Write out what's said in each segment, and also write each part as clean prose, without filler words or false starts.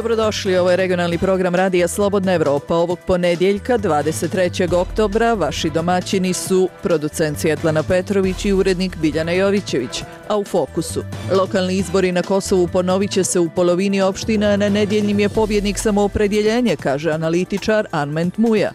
Dobrodošli, ovo je regionalni program Radija Slobodna Evropa. Ovog ponedjeljka, 23. oktobra, vaši domaćini su producent Svjetlana Petrović i urednik Biljana Jovićević, a u fokusu. Lokalni izbori na Kosovu ponovit će se u polovini opština, a na nedjeljnim je pobjednik samoopredjeljenje, kaže analitičar Arment Muja.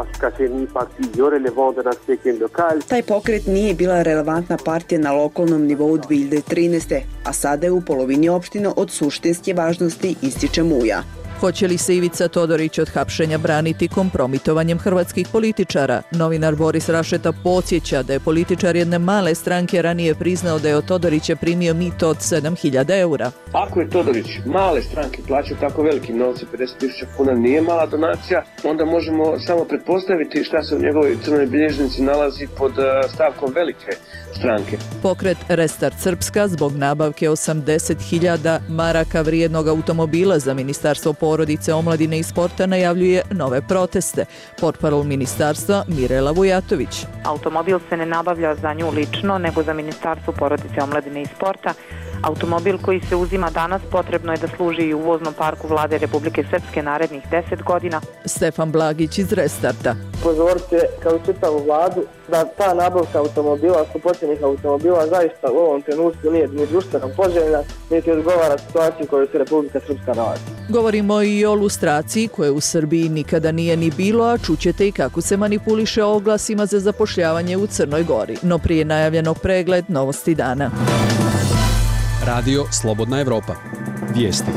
Taj pokret nije bila relevantna partija na lokalnom nivou 2013. a sada je u polovini opština od suštinske važnosti, ističe Muja. Hoće li se Ivica Todorić od hapšenja braniti kompromitovanjem hrvatskih političara? Novinar Boris Rašeta podsjeća da je političar jedne male stranke ranije priznao da je od Todorića primio mito od 7.000 eura. Ako je Todorić male stranke plaćao tako velikim novcem, 50.000 kuna nije mala donacija, onda možemo samo pretpostaviti šta se u njegovoj crnoj bilježnici nalazi pod stavkom velike stranke. Pokret Restart Srpska zbog nabavke 80.000 maraka vrijednog automobila za Ministarstvo porodice, omladine i sporta najavljuje nove proteste. Portparol ministarstva Mirela Vujatović. Automobil se ne nabavlja za nju lično, nego za Ministarstvo porodice, omladine i sporta. Automobil koji se uzima danas potrebno je da služi i u voznom parku Vlade Republike Srpske narednih 10 godina. Stefan Blagić iz Restarta. Pozorite kao čitavu vladu da ta nabavka automobila, skupocjenih automobila zaista u ovom trenutku nije ni društveno poželjna, niti odgovara situaciji koju se Republika Srpska nalazi. Govorimo i o lustraciji koje u Srbiji nikada nije ni bilo, a čućete i kako se manipuliše oglasima za zapošljavanje u Crnoj Gori. No prije najavljenog pregled novosti dana. Radio Slobodna Evropa. Vijesti.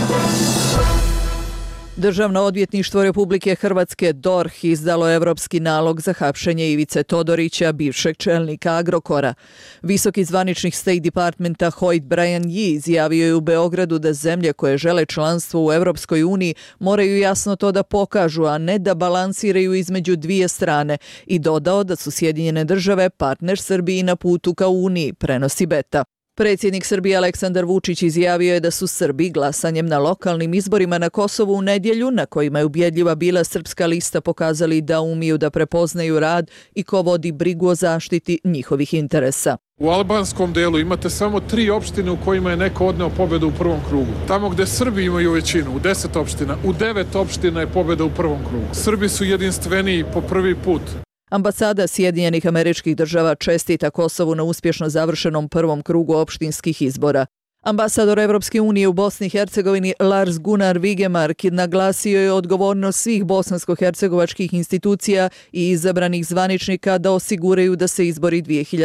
Državno odvjetništvo Republike Hrvatske DORH izdalo evropski nalog za hapšenje Ivice Todorića, bivšeg čelnika Agrokora. Visoki zvaničnik State Departmenta Hoyt Brian Yee izjavio je u Beogradu da zemlje koje žele članstvo u Evropskoj uniji moraju jasno to da pokažu, a ne da balansiraju između dvije strane, i dodao da su Sjedinjene države partner Srbiji na putu ka Uniji, prenosi Beta. Predsjednik Srbije Aleksandar Vučić izjavio je da su Srbi glasanjem na lokalnim izborima na Kosovu u nedjelju, na kojima je ubjedljiva bila Srpska lista, pokazali da umiju da prepoznaju rad i ko vodi brigu o zaštiti njihovih interesa. U albanskom delu imate samo 3 opštine u kojima je neko odneo pobedu u prvom krugu. Tamo gde Srbi imaju većinu, u 10 opština, u 9 opština je pobeda u prvom krugu. Srbi su jedinstveniji po prvi put. Ambasada Sjedinjenih Američkih Država čestita Kosovu na uspješno završenom prvom krugu opštinskih izbora. Ambasador Evropske unije u Bosni i Hercegovini Lars Gunnar Vigemark naglasio je odgovornost svih bosansko-hercegovačkih institucija i izabranih zvaničnika da osiguraju da se izbori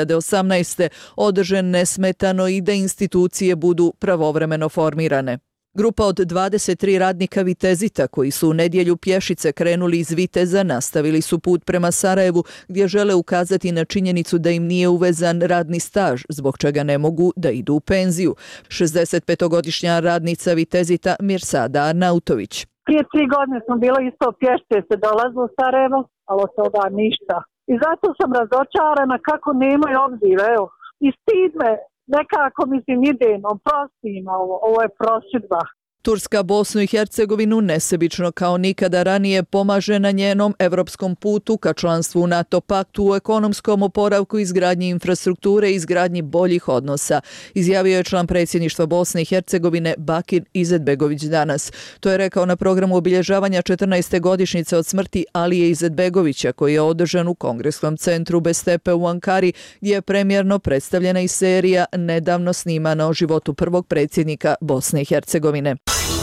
2018. održe nesmetano i da institucije budu pravovremeno formirane. Grupa od 23 radnika Vitezita koji su u nedjelju pješice krenuli iz Viteza nastavili su put prema Sarajevu gdje žele ukazati na činjenicu da im nije uvezan radni staž, zbog čega ne mogu da idu u penziju. 65-godišnja radnica Vitezita Mirsada Arnautović. Prije 3 godine smo bili isto pješce se dolazilo u Sarajevo, ali od toga ništa. I zato sam razočarana kako nemaju obzir, evo. I stid me. Nekako idejno, prostim, ovo je prosudba. Turska Bosnu i Hercegovinu nesebično kao nikada ranije pomaže na njenom evropskom putu ka članstvu u NATO paktu, u ekonomskom oporavku, izgradnji infrastrukture i izgradnji boljih odnosa, izjavio je član predsjedništva Bosne i Hercegovine Bakir Izetbegović danas. To je rekao na programu obilježavanja 14. godišnjice od smrti Alije Izetbegovića, koji je održan u Kongresnom centru Bestepe u Ankari, gdje je premijerno predstavljena i serija nedavno snimana o životu prvog predsjednika Bosne i Hercegovine.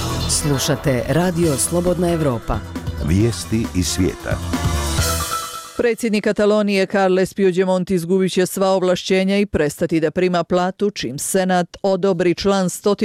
Slušate Radio Slobodna Evropa. Vijesti iz svijeta. Predsjednik Katalonije Carles Puigdemont izgubit će sva ovlašćenja i prestati da prima platu čim Senat odobri član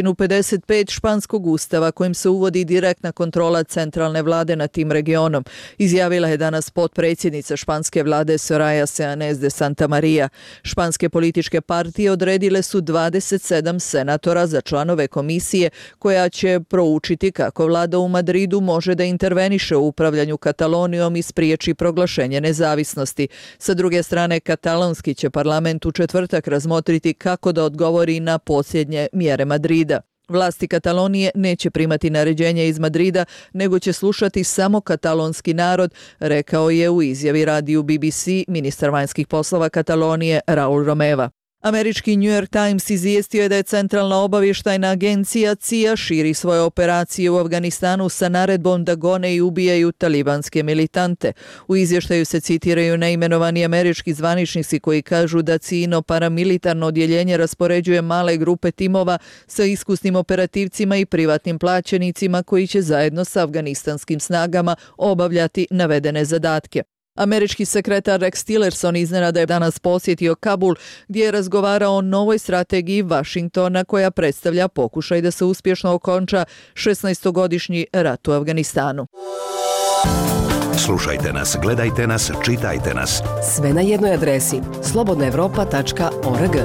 155 španskog ustava kojim se uvodi direktna kontrola centralne vlade nad tim regionom, izjavila je danas potpredsjednica španske vlade Soraya Sáenz de Santamaría. Španske političke partije odredile su 27 senatora za članove komisije koja će proučiti kako vlada u Madridu može da interveniše u upravljanju Katalonijom i spriječi proglašenje nezavisnosti. Sa druge strane, katalonski će parlament u četvrtak razmotriti kako da odgovori na posljednje mjere Madrida. Vlasti Katalonije neće primati naređenje iz Madrida, nego će slušati samo katalonski narod, rekao je u izjavi radiju BBC ministar vanjskih poslova Katalonije Raúl Romeva. Američki New York Times izvijestio je da je Centralna obavještajna agencija CIA širi svoje operacije u Afganistanu sa naredbom da gone i ubijaju talibanske militante. U izvještaju se citiraju neimenovani američki zvaničnici koji kažu da CIA-ino paramilitarno odjeljenje raspoređuje male grupe timova sa iskusnim operativcima i privatnim plaćenicima koji će zajedno sa afganistanskim snagama obavljati navedene zadatke. Američki sekretar Rex Tillerson iznenada je danas posjetio Kabul gdje je razgovarao o novoj strategiji Washingtona koja predstavlja pokušaj da se uspješno okonča 16-godišnji rat u Afganistanu. Slušajte nas, gledajte nas, čitajte nas. Sve na jednoj adresi slobodnaevropa.org.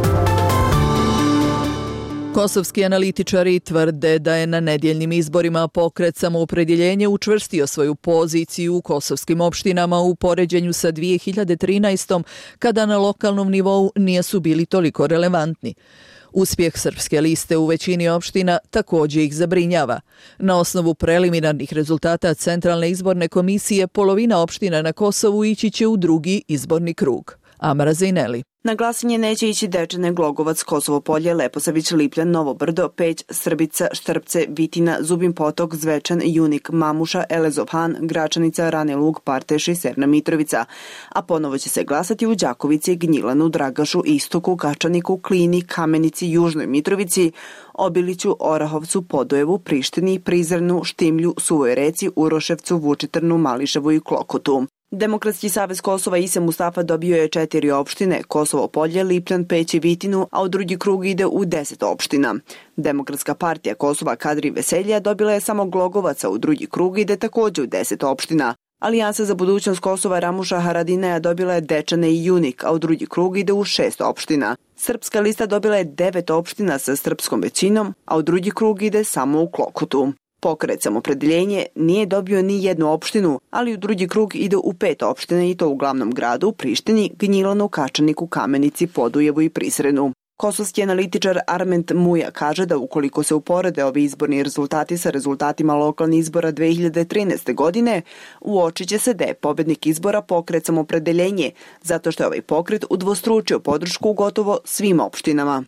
Kosovski analitičari tvrde da je na nedjeljnim izborima Pokret Samoopredjeljenje učvrstio svoju poziciju u kosovskim opštinama u poređenju sa 2013. kada na lokalnom nivou nisu bili toliko relevantni. Uspjeh Srpske liste u većini opština također ih zabrinjava. Na osnovu preliminarnih rezultata Centralne izborne komisije polovina opština na Kosovu ići će u drugi izborni krug. Amra Zejneli. Na glasanje neće ići Dečane, Glogovac, Kosovo Polje, Leposavić, Lipljan, Novo Brdo, Peć, Srbica, Štrpce, Vitina, Zubin Potok, Zvečan, Junik, Mamuša, Elezov Han, Gračanica, Rani Lug, Parteš i Severna Mitrovica. A ponovo će se glasati u Đakovici, Gnjilanu, Dragašu, Istoku, Kačaniku, Klini, Kamenici, Južnoj Mitrovici, Obiliću, Orahovcu, Podujevu, Prištini, Prizrenu, Štimlju, Suvoj Reci, Uroševcu, Vučitrnu, Mališevu i Klokotu. Demokratski savez Kosova Ise Mustafa dobio je 4 opštine, Kosovo Polje, Lipljan, Peć i Vitinu, a u drugi krug ide u 10 opština. Demokratska partija Kosova Kadri Veselja dobila je samo Glogovac, a u drugi krug ide također u 10 opština. Alijansa za budućnost Kosova Ramuša Haradinaja dobila je Dečane i Junik, a u drugi krug ide u 6 opština. Srpska lista dobila je 9 opština sa srpskom većinom, a u drugi krug ide samo u Klokotu. Pokret Samoopredjeljenje nije dobio ni jednu opštinu, ali u drugi krug ide u 5 opština i to u glavnom gradu, Prištini, Gnjilanu, Kačaniku, Kamenici, Podujevu i Prizrenu. Kosovski analitičar Arment Muja kaže da ukoliko se uporede ovi izborni rezultati sa rezultatima lokalnih izbora 2013. godine, uočit će se da je pobednik izbora Pokret Samoopredjeljenje, zato što je ovaj pokret udvostručio podršku u gotovo svim opštinama.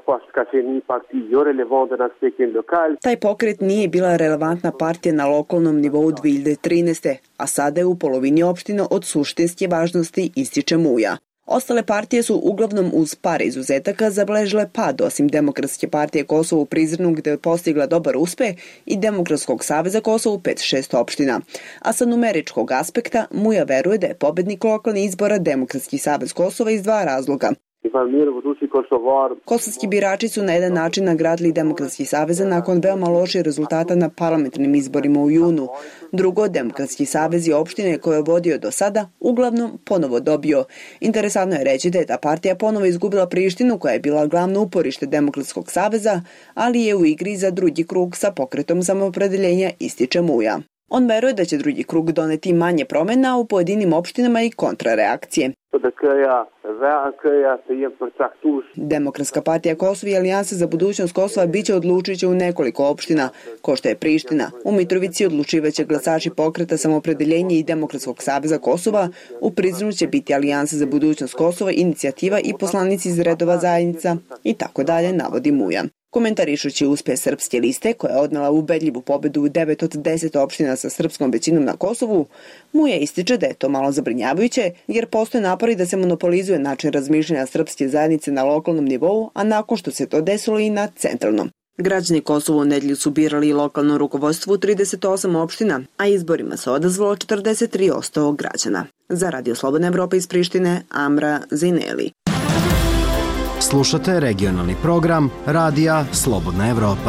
Taj pokret nije bila relevantna partija na lokalnom nivou 2013. a sada je u polovini opština od suštinske važnosti, ističe Muja. Ostale partije su uglavnom uz par izuzetaka zabeležile pad, osim Demokratske partije Kosovo u Prizrenu gdje je postigla dobar uspeh i Demokratskog saveza Kosovo u 5-6 opština. A sa numeričkog aspekta Muja veruje da je pobednik lokalnih izbora Demokratski savez Kosova iz 2 razloga. Kosovski birači su na jedan način nagradili Demokratski savez nakon veoma loših rezultata na parlamentarnim izborima u junu. Drugo, Demokratski savez i opštine koje je vodio do sada uglavnom ponovo dobio. Interesantno je reći da je ta partija ponovo izgubila Prištinu koja je bila glavno uporište Demokratskog saveza, ali je u igri za drugi krug sa Pokretom Samoopredjeljenja, ističe Muja. On veruje da će drugi krug doneti manje promjena u pojedinim opštinama i kontrareakcije. Demokratska partija Kosova i Alijansa za budućnost Kosova biće odlučujuće u nekoliko opština, ko što je Priština. U Mitrovici odlučivaće glasači Pokreta Samoopredjeljenje i Demokratskog saveza Kosova, u Prizrenu će biti Alijansa za budućnost Kosova, Inicijativa i poslanici iz redova zajednica i tako dalje, navodi Muja. Komentarišući uspjeh Srpske liste, koja je odnela ubedljivu pobedu u 9 od 10 opština sa srpskom većinom na Kosovu, Muja ističe da je to malo zabrinjavajuće, jer postoje napori da se monopolizuje način razmišljanja srpske zajednice na lokalnom nivou, a nakon što se to desilo i na centralnom. Građani Kosova u nedjelju su birali lokalno rukovodstvo u 38 opština, a izborima se odazvalo 43% građana. Za Radio Slobodna Evropa iz Prištine, Amra Zejneli. Slušate regionalni program Radija Slobodna Evropa.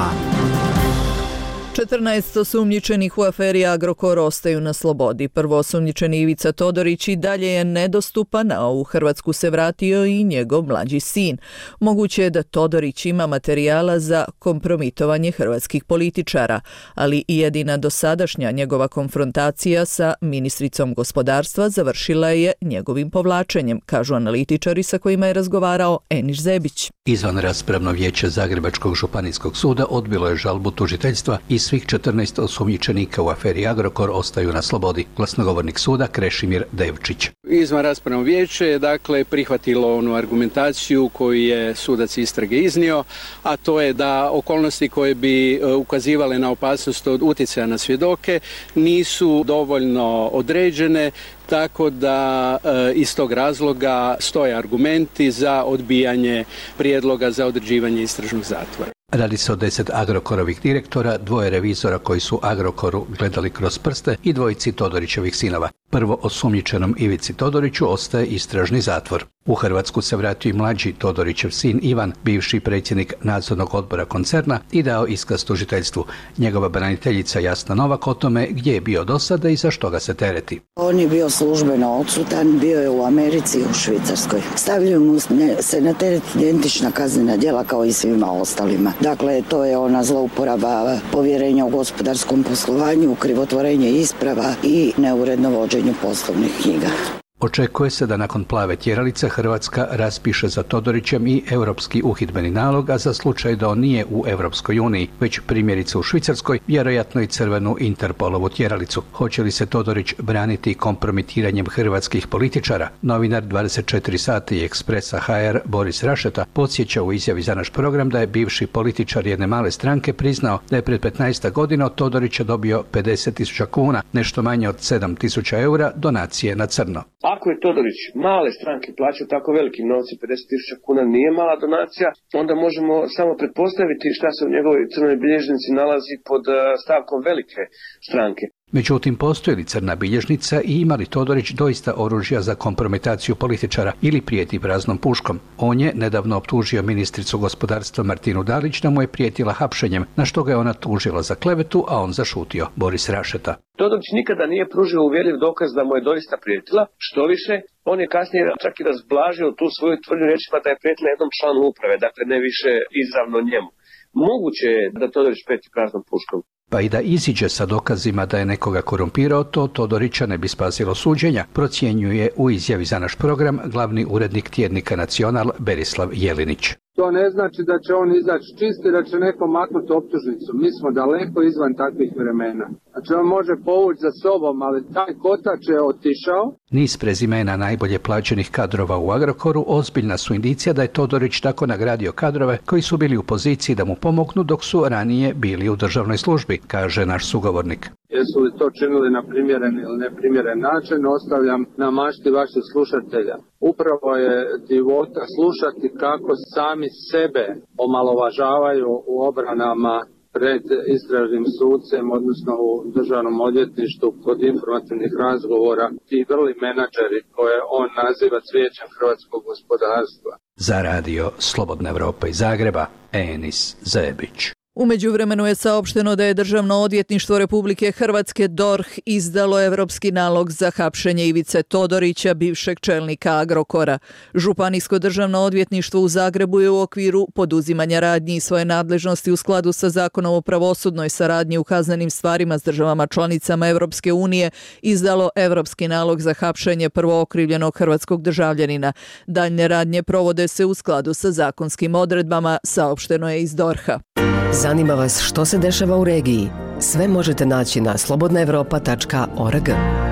14 osumnjičenih u aferi Agrokor ostaju na slobodi. Prvoosumnjičeni Ivica Todorić i dalje je nedostupan, a u Hrvatsku se vratio i njegov mlađi sin. Moguće je da Todorić ima materijala za kompromitovanje hrvatskih političara, ali i jedina dosadašnja njegova konfrontacija sa ministricom gospodarstva završila je njegovim povlačenjem, kažu analitičari sa kojima je razgovarao Eniš Zebić. Izvanraspravno vijeće Zagrebačkog županijskog suda odbilo je žalbu tužiteljstva i svih 14 osumnjičenika u aferi Agrokor ostaju na slobodi. Glasnogovornik suda Krešimir Devčić. Izvanraspravno vijeće je dakle prihvatilo onu argumentaciju koju je sudac istrage iznio, a to je da okolnosti koje bi ukazivale na opasnost od utjecaja na svjedoke nisu dovoljno određene, tako da iz tog razloga stoje argumenti za odbijanje prijedloga za određivanje istražnog zatvora. Radi se o 10 Agrokorovih direktora, 2 revizora koji su Agrokoru gledali kroz prste i 2 Todorićevih sinova. Prvo osumnjičenom Ivici Todoriću ostaje istražni zatvor. U Hrvatsku se vratio i mlađi Todorićev sin Ivan, bivši predsjednik nadzornog odbora koncerna, i dao iskaz tužiteljstvu. Njegova braniteljica Jasna Novak o tome gdje je bio do sada i za što ga se tereti. On je bio službeno odsutan, bio je u Americi i u Švicarskoj. Stavljaju mu se na teret identična kaznena djela kao i svima ostalima. Dakle, to je ona zlouporaba povjerenja u gospodarskom poslovanju, krivotvorenje isprava i neuredno vođenju poslovnih knjiga. Očekuje se da nakon plave tjeralice Hrvatska raspiše za Todorićem i europski uhidbeni nalog, a za slučaj da on nije u Europskoj uniji, već primjerice u Švicarskoj, vjerojatno i crvenu Interpolovu tjeralicu. Hoće li se Todorić braniti kompromitiranjem hrvatskih političara? Novinar 24 sata i Ekspresa HR Boris Rašeta podsjeća u izjavi za naš program da je bivši političar jedne male stranke priznao da je pred 15 godina od Todorića dobio 50.000 kuna, nešto manje od 7.000 eura donacije na crno. Ako je Todorić male stranke plaćao tako velikim novcem, 50.000 kuna nije mala donacija, onda možemo samo pretpostaviti šta se u njegovoj crnoj bilježnici nalazi pod stavkom velike stranke. Međutim, postoji li crna bilježnica i ima li Todorić doista oružja za kompromitaciju političara ili prijeti praznom puškom? On je nedavno optužio ministricu gospodarstva Martinu Dalić da mu je prijetila hapšenjem, na što ga je ona tužila za klevetu, a on zašutio. Boris Rašeta. Todorić nikada nije pružio uvjerljiv dokaz da mu je doista prijetila, što više, on je kasnije čak i razblažio tu svoju tvrdnju rečima da je prijetila jednom članu uprave, dakle ne više izravno njemu. Moguće je da Todorić prijeti praznom puškom. Pa i da iziđe sa dokazima da je nekoga korumpirao, to Todorića ne bi spasilo suđenja, procjenjuje u izjavi za naš program glavni urednik tjednika Nacional Berislav Jelinić. To ne znači da će on izaći čisti, da će neko maknuti optužnicu. Mi smo daleko izvan takvih vremena. Znači on može povući za sobom, ali taj kotač je otišao. Niz prezimena najbolje plaćenih kadrova u Agrokoru ozbiljna su indicija da je Todorić tako nagradio kadrove koji su bili u poziciji da mu pomognu dok su ranije bili u državnoj službi, kaže naš sugovornik. Jesu li to činili na primjeren ili neprimjeren način, ostavljam na mašti vaših slušatelja. Upravo je divota slušati kako sami sebe omalovažavaju u obranama pred istražnim sucem, odnosno u državnom odvjetništvu kod informativnih razgovora, ti vrli menadžeri koje on naziva cvijećem hrvatskog gospodarstva. Za radio Slobodna Evropa iz Zagreba, Enis Zebić. U međuvremenu je saopšteno da je Državno odvjetništvo Republike Hrvatske DORH izdalo europski nalog za hapšenje Ivice Todorića, bivšeg čelnika Agrokora. Županijsko državno odvjetništvo u Zagrebu je u okviru poduzimanja radnji i svoje nadležnosti u skladu sa Zakonom o pravosudnoj saradnji u kaznenim stvarima s državama članicama Europske unije izdalo europski nalog za hapšenje prvookrivljenog hrvatskog državljanina. Daljnje radnje provode se u skladu sa zakonskim odredbama, saopšteno je iz DORH-a. Zanima vas što se dešava u regiji? Sve možete naći na slobodnaevropa.org.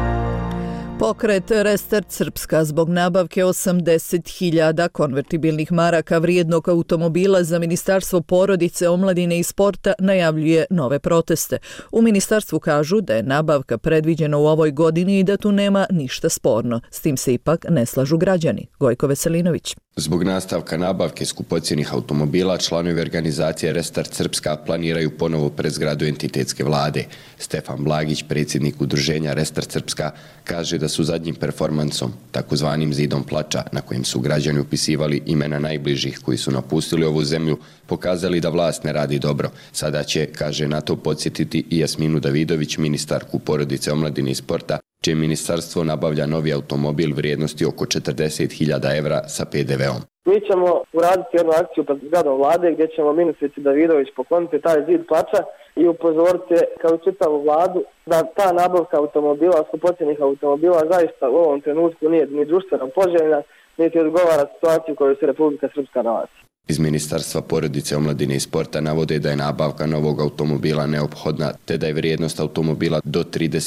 Pokret Restart Srpska zbog nabavke 80.000 konvertibilnih maraka vrijednog automobila za Ministarstvo porodice, omladine i sporta najavljuje nove proteste. U ministarstvu kažu da je nabavka predviđena u ovoj godini i da tu nema ništa sporno. S tim se ipak ne slažu građani. Gojko Veselinović. Zbog nastavka nabavke skupocjenih automobila, članovi organizacije Restart Srpska planiraju ponovo pred zgradu entitetske vlade. Stefan Blagić, predsjednik udruženja Restart Srpska, kaže da su zadnjim performansom, takozvanim zidom plača, na kojem su građani upisivali imena najbližih koji su napustili ovu zemlju, pokazali da vlast ne radi dobro. Sada će, kaže, na to podsjetiti i Jasminu Davidović, ministarku porodice, omladine i sporta, čije ministarstvo nabavlja novi automobil vrijednosti oko 40.000 evra sa PDV-om. Mi ćemo uraditi jednu akciju pred zgradom vlade gdje ćemo ministrici Davidović pokloniti taj zid plača i upozoriti kao čitavu vladu da ta nabavka automobila, skupocjenih automobila zaista u ovom trenutku nije ni društveno poželjna, niti odgovara situaciju u kojoj se Republika Srpska nalazi. Iz Ministarstva porodice, omladine i sporta navode da je nabavka novog automobila neophodna, te da je vrijednost automobila do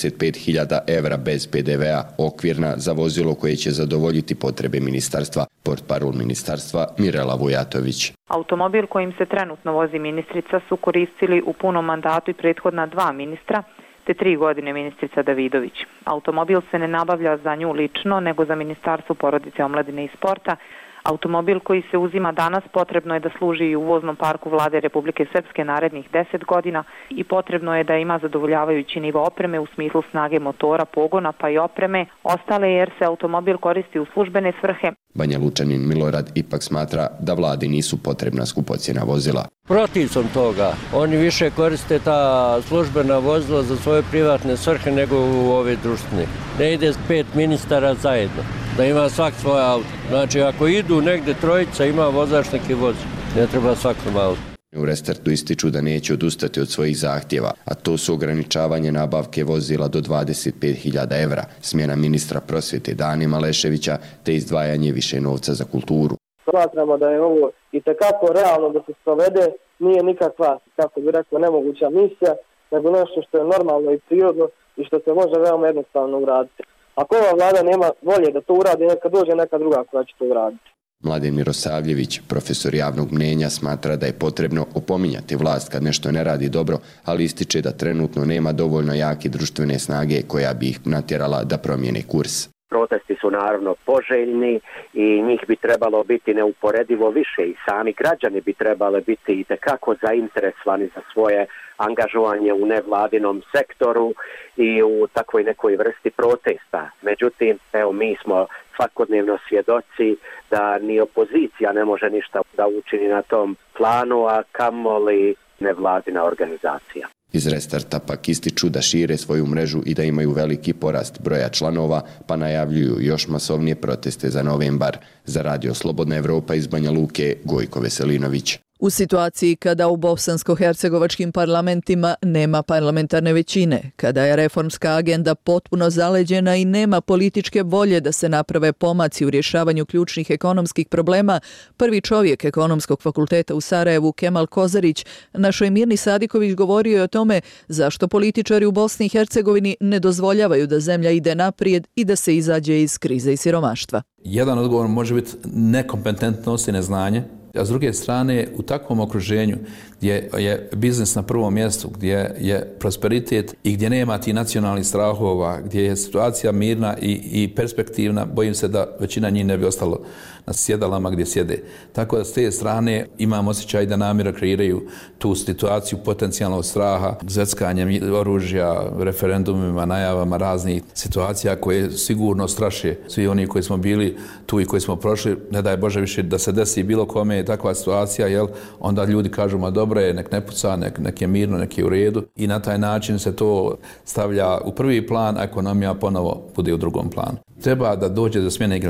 35.000 evra bez PDV-a okvirna za vozilo koje će zadovoljiti potrebe ministarstva. Portparol ministarstva Mirela Vujatović. Automobil kojim se trenutno vozi ministrica su koristili u punom mandatu i prethodna 2 ministra, te 3 godine ministrica Davidović. Automobil se ne nabavlja za nju lično, nego za Ministarstvo porodice, omladine i sporta. Automobil koji se uzima danas potrebno je da služi i u voznom parku Vlade Republike Srpske narednih 10 godina i potrebno je da ima zadovoljavajući nivo opreme u smislu snage motora, pogona pa i opreme, ostale jer se automobil koristi u službene svrhe. Banja Lučanin Milorad ipak smatra da vladi nisu potrebna skupocjena vozila. Protiv sam toga. Oni više koriste ta službena vozila za svoje privatne svrhe nego u ove društvene. Ne ide 5 ministara zajedno, da ima svak svoj auto. Znači ako idu negde trojica, ima vozač neki vozi. Ne treba svakom auto. U Restartu ističu da neće odustati od svojih zahtjeva, a to su ograničavanje nabavke vozila do 25.000 evra, smjena ministra prosvjete Dani Maleševića te izdvajanje više novca za kulturu. Smatramo da je ovo itekako realno da se sprovede, nije nikakva, kako bi rekao, nemoguća misija, nego nešto što je normalno i prirodno i što se može veoma jednostavno uraditi. Ako ova vlada nema volje da to uradi, neka dođe neka druga koja će to uraditi. Mladen Mirosavljević, profesor javnog mnjenja, smatra da je potrebno opominjati vlast kad nešto ne radi dobro, ali ističe da trenutno nema dovoljno jake društvene snage koja bi ih natjerala da promijene kurs. Protesti su naravno poželjni i njih bi trebalo biti neuporedivo više i sami građani bi trebali biti itekako zainteresovani za svoje angažovanje u nevladinom sektoru i u takvoj nekoj vrsti protesta. Međutim, evo mi smo svakodnevno svjedoci da ni opozicija ne može ništa da učini na tom planu, a kamoli nevladina organizacija. Iz Restarta pak ističu da šire svoju mrežu i da imaju veliki porast broja članova, pa najavljuju još masovnije proteste za novembar. Za Radio Slobodna Evropa iz Banja Luke, Gojko Veselinović. U situaciji kada u bosansko-hercegovačkim parlamentima nema parlamentarne većine, kada je reformska agenda potpuno zaleđena i nema političke volje da se naprave pomaci u rješavanju ključnih ekonomskih problema, prvi čovjek Ekonomskog fakulteta u Sarajevu, Kemal Kozarić, našoj Mirni Sadiković govorio je o tome zašto političari u Bosni i Hercegovini ne dozvoljavaju da zemlja ide naprijed i da se izađe iz krize i siromaštva. Jedan odgovor može biti nekompetentnost i neznanje, a s druge strane u takvom okruženju gdje je biznis na prvom mjestu, gdje je prosperitet i gdje nema ti nacionalnih strahova, gdje je situacija mirna i perspektivna, bojim se da većina njih ne bi ostalo na sjedalama gdje sjede. Tako da s te strane imam osjećaj da namjerno kreiraju tu situaciju potencijalnog straha, zveckanjem oružja, referendumima, najavama raznih situacija koje sigurno straše svi oni koji smo bili tu i koji smo prošli. Ne daj Bože više da se desi bilo kome takva situacija, jel, onda ljudi kažu ma dobro je, nek ne puca, nek je mirno, nek je u redu i na taj način se to stavlja u prvi plan, a ekonomija ponovo bude u drugom planu. Treba da dođe do smjene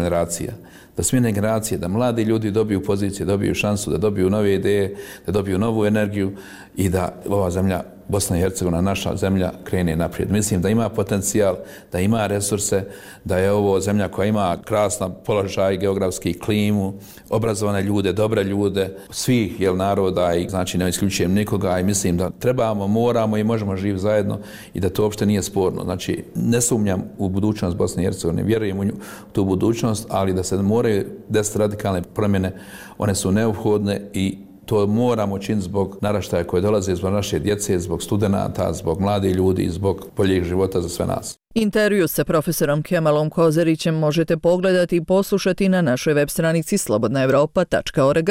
generacija, da mladi ljudi dobiju pozicije, dobiju šansu, da dobiju nove ideje, da dobiju novu energiju i da ova zemlja, Bosna i Hercegovina, naša zemlja, krene naprijed. Mislim da ima potencijal, da ima resurse, da je ovo zemlja koja ima krasan položaj, geografski klimu, obrazovane ljude, dobre ljude, svih naroda i znači ne isključujem nikoga i mislim da trebamo, moramo i možemo živjeti zajedno i da to uopšte nije sporno. Znači ne sumnjam u budućnost Bosne i Hercegovine, vjerujem u tu budućnost, ali da se moraju desiti radikalne promjene, one su neophodne i to moramo činiti zbog naraštaja koje dolaze, zbog naše djece, zbog studenata, zbog mladih ljudi i zbog boljeg života za sve nas. Intervju sa profesorom Kemalom Kozarićem možete pogledati i poslušati na našoj web stranici slobodnaevropa.org.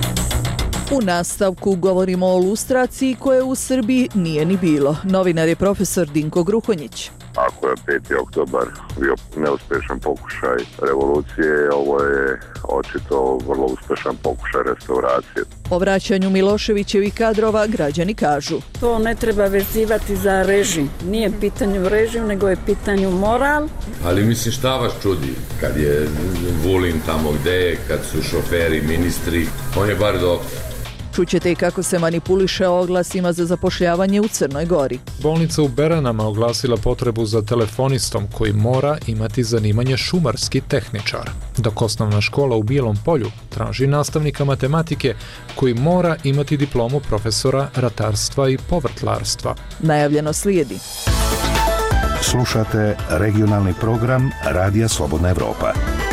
U nastavku govorimo o lustraciji koje u Srbiji nije ni bilo. Novinar je profesor Dinko Gruhonjić. Ako je 5. oktobar bio neuspješan pokušaj revolucije, ovo je očito vrlo uspješan pokušaj restauracije. O vraćanju Miloševićevih kadrova građani kažu. To ne treba vezivati za režim. Nije pitanju režim, nego je pitanju moral. Ali mislim šta vas čudi kad je Vulin tamo gde je, kad su šoferi, ministri, on je bar doktor. Čućete i kako se manipuliše oglasima za zapošljavanje u Crnoj Gori. Bolnica u Beranama oglasila potrebu za telefonistom koji mora imati zanimanje šumarski tehničar, dok osnovna škola u Bijelom Polju traži nastavnika matematike koji mora imati diplomu profesora ratarstva i povrtlarstva. Najavljeno slijedi. Slušate regionalni program Radija Slobodna Evropa.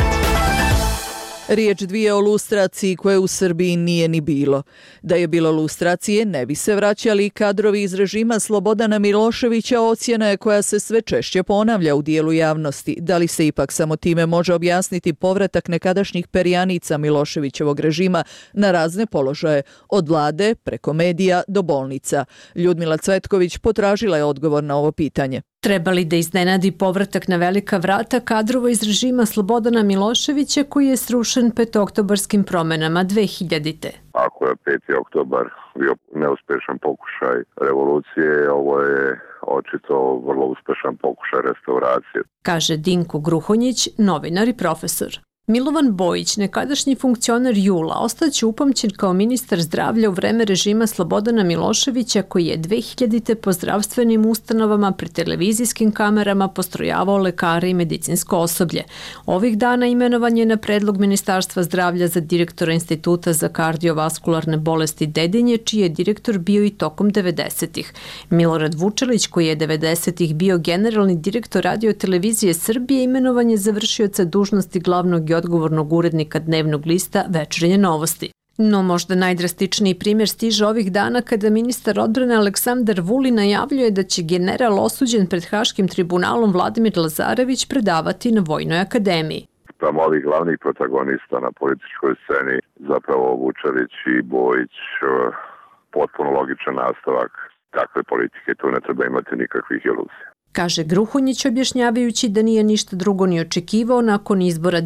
Riječ dvije o lustraciji koje u Srbiji nije ni bilo. Da je bilo lustracije, ne bi se vraćali kadrovi iz režima Slobodana Miloševića, ocjena je koja se sve češće ponavlja u dijelu javnosti. Da li se ipak samo time može objasniti povratak nekadašnjih perjanica Miloševićevog režima na razne položaje, od vlade preko medija do bolnica? Ljudmila Cvetković potražila je odgovor na ovo pitanje. Treba li da iznenadi povratak na velika vrata kadrova iz režima Slobodana Miloševića koji je srušen petooktobarskim promenama 2000. Ako je 5. oktobar bio neuspješan pokušaj revolucije, ovo je očito vrlo uspješan pokušaj restauracije. Kaže Dinko Gruhonjić, novinar i profesor. Milovan Bojić, nekadašnji funkcioner JUL-a, ostaće upamćen kao ministar zdravlja u vreme režima Slobodana Miloševića koji je 2000. po zdravstvenim ustanovama pred televizijskim kamerama postrojavao lekare i medicinsko osoblje. Ovih dana imenovan je na predlog Ministarstva zdravlja za direktora Instituta za kardiovaskularne bolesti Dedinje, čiji je direktor bio i tokom 90-ih. Milorad Vučelić, koji je 90-ih bio generalni direktor Radio-televizije Srbije, imenovan je za vršioca dužnosti glavnog i odgovornog urednika dnevnog lista Večernje novosti. No možda najdrastičniji primjer stiže ovih dana kada ministar odbrane Aleksandar Vulin najavljuje da će general osuđen pred Haškim tribunalom Vladimir Lazarević predavati na Vojnoj akademiji. Tamo ovih glavnih protagonista na političkoj sceni, zapravo Vučelić i Bojić, potpuno logičan nastavak takve politike, tu ne treba imati nikakvih iluzija. Kaže Gruhonjić objašnjavajući da nije ništa drugo ni očekivao nakon izbora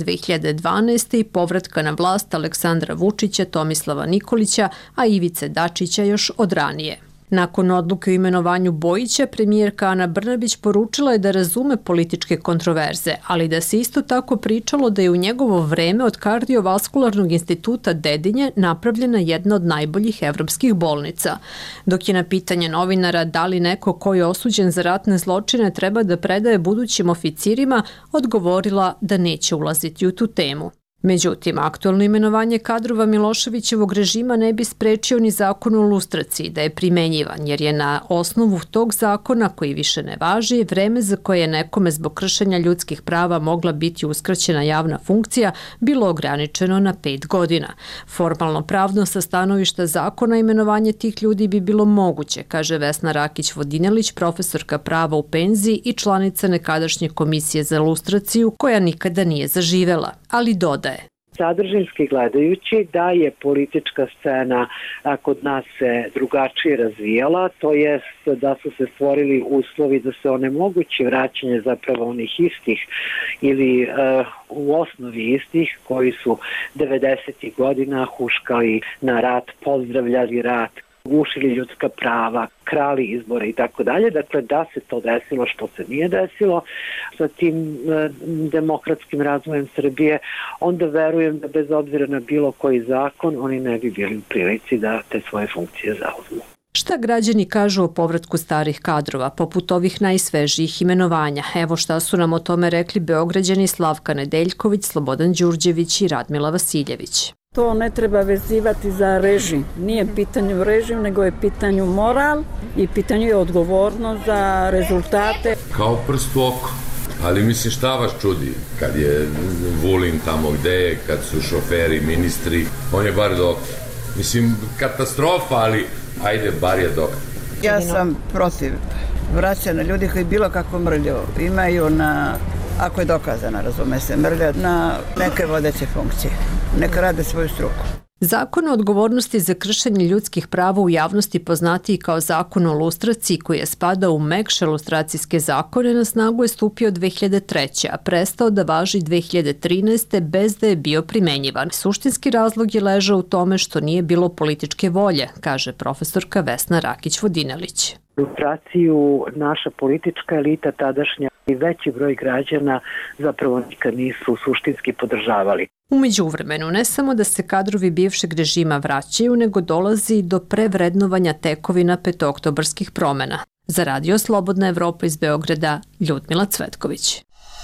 2012. i povratka na vlast Aleksandra Vučića, Tomislava Nikolića, a Ivice Dačića još od ranije. Nakon odluke o imenovanju Bojića, premijerka Ana Brnabić poručila je da razume političke kontroverze, ali da se isto tako pričalo da je u njegovo vreme od kardiovaskularnog instituta Dedinje napravljena jedna od najboljih evropskih bolnica. Dok je na pitanje novinara da li neko ko je osuđen za ratne zločine treba da predaje budućim oficirima, odgovorila da neće ulaziti u tu temu. Međutim, aktualno imenovanje kadrova Miloševićevog režima ne bi sprečio ni zakon o lustraciji da je primenjivan, jer je na osnovu tog zakona, koji više ne važi, vreme za koje je nekome zbog kršenja ljudskih prava mogla biti uskraćena javna funkcija bilo ograničeno na 5 godina. Formalno pravno sa stanovišta zakona imenovanje tih ljudi bi bilo moguće, kaže Vesna Rakić-Vodinelić, profesorka prava u penziji i članica nekadašnje komisije za lustraciju koja nikada nije zaživela, ali dodaje. Sadržinski gledajući da je politička scena kod nas se drugačije razvijala, to jest da su se stvorili uslovi da se onemogući vraćanje zapravo onih istih ili u osnovi istih koji su 90. godina huškali na rat, pozdravljali rat, gušili ljudska prava, krali izbore i tako dalje. Dakle, da se to desilo što se nije desilo sa tim demokratskim razvojem Srbije, onda verujem da bez obzira na bilo koji zakon oni ne bi bili u prilici da te svoje funkcije zauzmu. Šta građani kažu o povratku starih kadrova, poput ovih najsvežijih imenovanja? Evo šta su nam o tome rekli Beograđani Slavka Nedeljković, Slobodan Đurđević i Radmila Vasiljević. To ne treba vezivati za režim. Nije pitanju režim, nego je pitanju moral i pitanju je odgovornost za rezultate. Kao prst u oko. Ali mislim šta vas čudi kad je Vulin tamo gde je, kad su šoferi, ministri, on je bar dok. Mislim, katastrofa, ali ajde, bar je dok. Ja sam protiv vraćanja ljudi koji bilo kako mrlju imaju na, ako je dokazana, razume se, mrlja na neke vodeće funkcije. Neka rade svoju struku. Zakon o odgovornosti za kršenje ljudskih prava u javnosti, poznatiji kao zakon o lustraciji, koji je spadao u mekše lustracijske zakone, na snagu je stupio 2003. a prestao da važi 2013. bez da je bio primenjivan. Suštinski razlog je ležao u tome što nije bilo političke volje, kaže profesorka Vesna Rakić-Vodinelić. Lustraciju naša politička elita tadašnja i veći broj građana zapravo nikad nisu suštinski podržavali. U međuvremenu ne samo da se kadrovi bivšeg režima vraćaju, nego dolazi do prevrednovanja tekovina petooktobarskih promena. Za Radio Slobodna Evropa iz Beograda, Ljudmila Cvetković.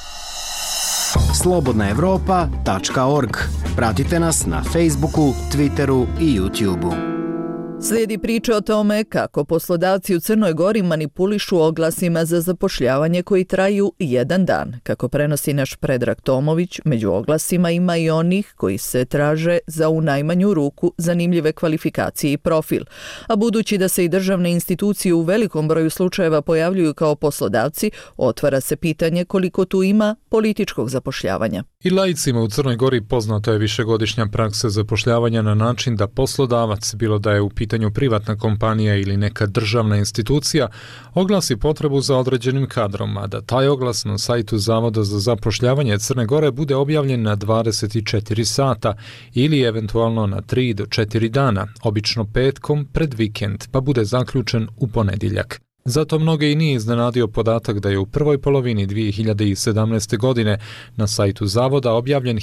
slobodnaevropa.org. Pratite nas na Facebooku, Twitteru i YouTubeu. Slijedi priča o tome kako poslodavci u Crnoj Gori manipulišu oglasima za zapošljavanje koji traju jedan dan. Kako prenosi naš Predrag Tomović, među oglasima ima i onih koji se traže za u najmanju ruku zanimljive kvalifikacije i profil. A budući da se i državne institucije u velikom broju slučajeva pojavljuju kao poslodavci, otvara se pitanje koliko tu ima političkog zapošljavanja. I laicima u Crnoj Gori poznata je višegodišnja praksa zapošljavanja na način da poslodavac, bilo da je u pitanju privatna kompanija ili neka državna institucija, oglasi potrebu za određenim kadrom, a da taj oglas na sajtu Zavoda za zapošljavanje Crne Gore bude objavljen na 24 sata ili eventualno na 3 do 4 dana, obično petkom pred vikend, pa bude zaključen u ponedjeljak. Zato mnoge i nije iznenadio podatak da je u prvoj polovini 2017. godine na sajtu Zavoda objavljen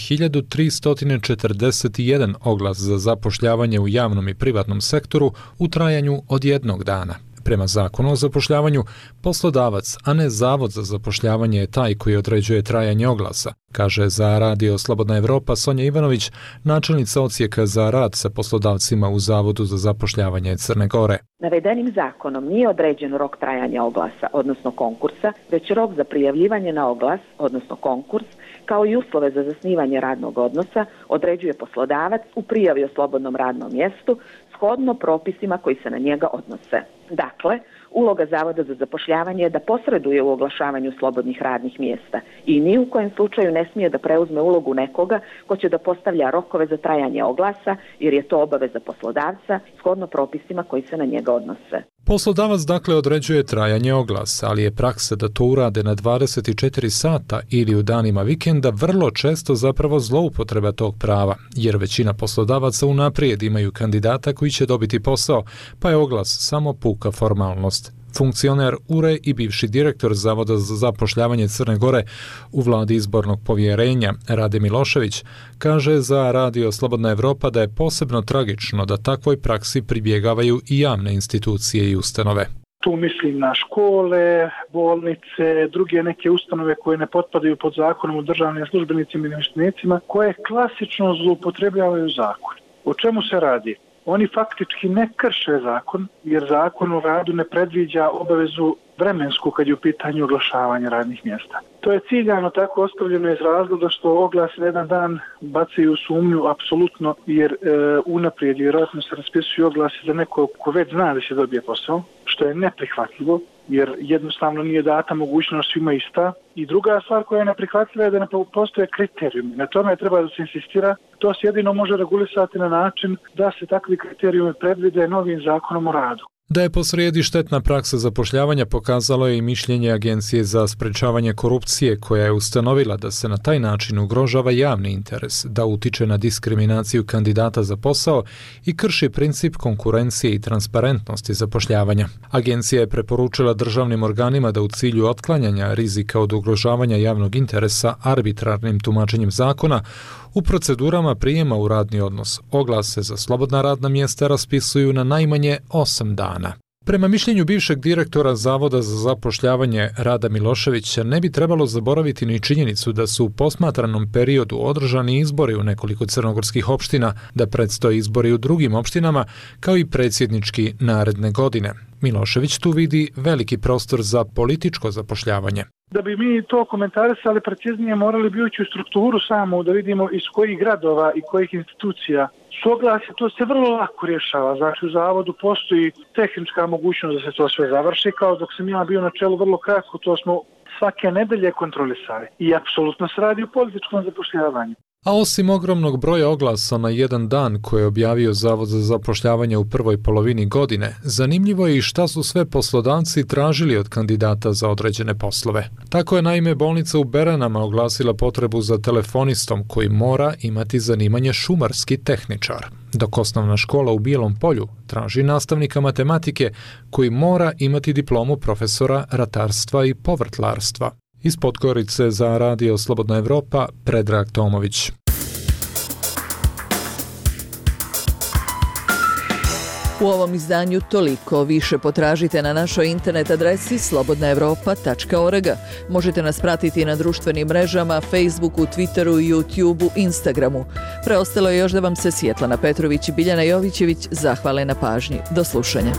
1341 oglas za zapošljavanje u javnom i privatnom sektoru u trajanju od jednog dana. Prema zakonu o zapošljavanju, poslodavac, a ne Zavod za zapošljavanje je taj koji određuje trajanje oglasa, kaže za Radio Slobodna Evropa Sonja Ivanović, načelnica odsjeka za rad sa poslodavcima u Zavodu za zapošljavanje Crne Gore. Navedenim zakonom nije određen rok trajanja oglasa, odnosno konkursa, već rok za prijavljivanje na oglas, odnosno konkurs, kao i uslove za zasnivanje radnog odnosa određuje poslodavac u prijavi o slobodnom radnom mjestu shodno propisima koji se na njega odnose. Dakle, uloga Zavoda za zapošljavanje je da posreduje u oglašavanju slobodnih radnih mjesta i ni u kojem slučaju ne smije da preuzme ulogu nekoga ko će da postavlja rokove za trajanje oglasa, jer je to obaveza poslodavca shodno propisima koji se na njega odnose. Poslodavac dakle određuje trajanje oglasa, ali je praksa da to urade na 24 sata ili u danima vikenda vrlo često zapravo zloupotreba tog prava, jer većina poslodavaca unaprijed imaju kandidata koji će dobiti posao, pa je oglas samo puka formalnost. Funkcioner URE i bivši direktor Zavoda za zapošljavanje Crne Gore u vladi izbornog povjerenja Rade Milošević kaže za Radio Slobodna Evropa da je posebno tragično da takvoj praksi pribjegavaju i javne institucije i ustanove. Tu mislim na škole, bolnice, druge neke ustanove koje ne potpadaju pod zakonom o državnim službenicima i namještenicima, koje klasično zloupotrebljavaju zakon. O čemu se radi? Oni faktički ne krše zakon, jer zakon o radu ne predviđa obavezu vremensku kad je u pitanju oglašavanja radnih mjesta. To je ciljano tako ostavljeno iz razloga što oglasi na jedan dan bacaju sumnju apsolutno, jer unaprijed vjerojatno se raspisuju oglasi za nekog ko već zna da će dobije posao, što je neprihvatljivo, jer jednostavno nije data mogućnost svima ista. I druga stvar koja je neprihvatljiva je da ne postoje kriterijumi. Na tome treba da se insistira. To se jedino može regulisati na način da se takvi kriterijumi predvide novim zakonom o radu. Da je posrijedi štetna praksa zapošljavanja pokazalo je i mišljenje Agencije za sprečavanje korupcije koja je ustanovila da se na taj način ugrožava javni interes, da utiče na diskriminaciju kandidata za posao i krši princip konkurencije i transparentnosti zapošljavanja. Agencija je preporučila državnim organima da u cilju otklanjanja rizika od ugrožavanja javnog interesa arbitrarnim tumačenjem zakona u procedurama prijema u radni odnos oglase za slobodna radna mjesta raspisuju na najmanje 8 dana. Prema mišljenju bivšeg direktora Zavoda za zapošljavanje Rada Miloševića ne bi trebalo zaboraviti ni činjenicu da su u posmatranom periodu održani izbori u nekoliko crnogorskih opština, da predstoje izbori u drugim opštinama, kao i predsjednički naredne godine. Milošević tu vidi veliki prostor za političko zapošljavanje. Da bi mi to komentarisali preciznije, morali bi ući u strukturu samu, da vidimo iz kojih gradova i kojih institucija su oglasi. To se vrlo lako rješava. Znači, u Zavodu postoji tehnička mogućnost da se to sve završi. Kao dok sam ja bio na čelu vrlo kratko, to smo svake nedelje kontrolisali. I apsolutno se radi o političkom zapošljavanju. A osim ogromnog broja oglasa na jedan dan koje je objavio Zavod za zapošljavanje u prvoj polovini godine, zanimljivo je i šta su sve poslodavci tražili od kandidata za određene poslove. Tako je naime bolnica u Beranama oglasila potrebu za telefonistom koji mora imati zanimanje šumarski tehničar, dok osnovna škola u Bijelom Polju traži nastavnika matematike koji mora imati diplomu profesora ratarstva i povrtlarstva. Iz Podgorice za Radio Slobodna Evropa, Predrag Tomović. U ovom izdanju toliko. Više potražite na našoj internet adresi slobodnaevropa.org. Možete nas pratiti na društvenim mrežama, Facebooku, Twitteru, YouTubeu, Instagramu. Preostalo je još da vam se Svjetlana Petrović i Biljana Jovićević zahvale na pažnji. Do slušanja.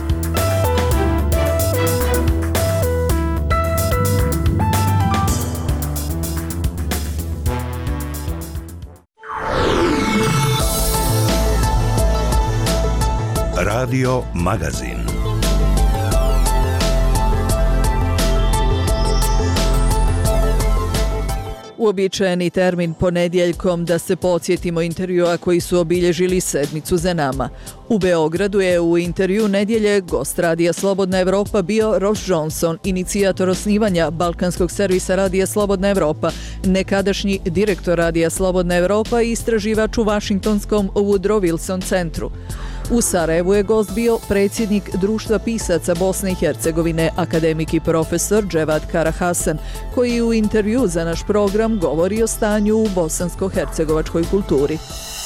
Radio Magazin. Uobičajeni termin ponedjeljkom da se podsjetimo intervjua koji su obilježili sedmicu za nama. U Beogradu je u intervju nedjelje gost Radija Slobodna Evropa bio Ross Johnson, inicijator osnivanja balkanskog servisa Radija Slobodna Evropa, nekadašnji direktor Radija Slobodna Evropa i istraživač u Vašingtonskom Woodrow Wilson centru. U Sarajevu je gost bio predsjednik Društva pisaca Bosne i Hercegovine, akademik i profesor Dževad Karahasan, koji u intervju za naš program govori o stanju u bosansko-hercegovačkoj kulturi.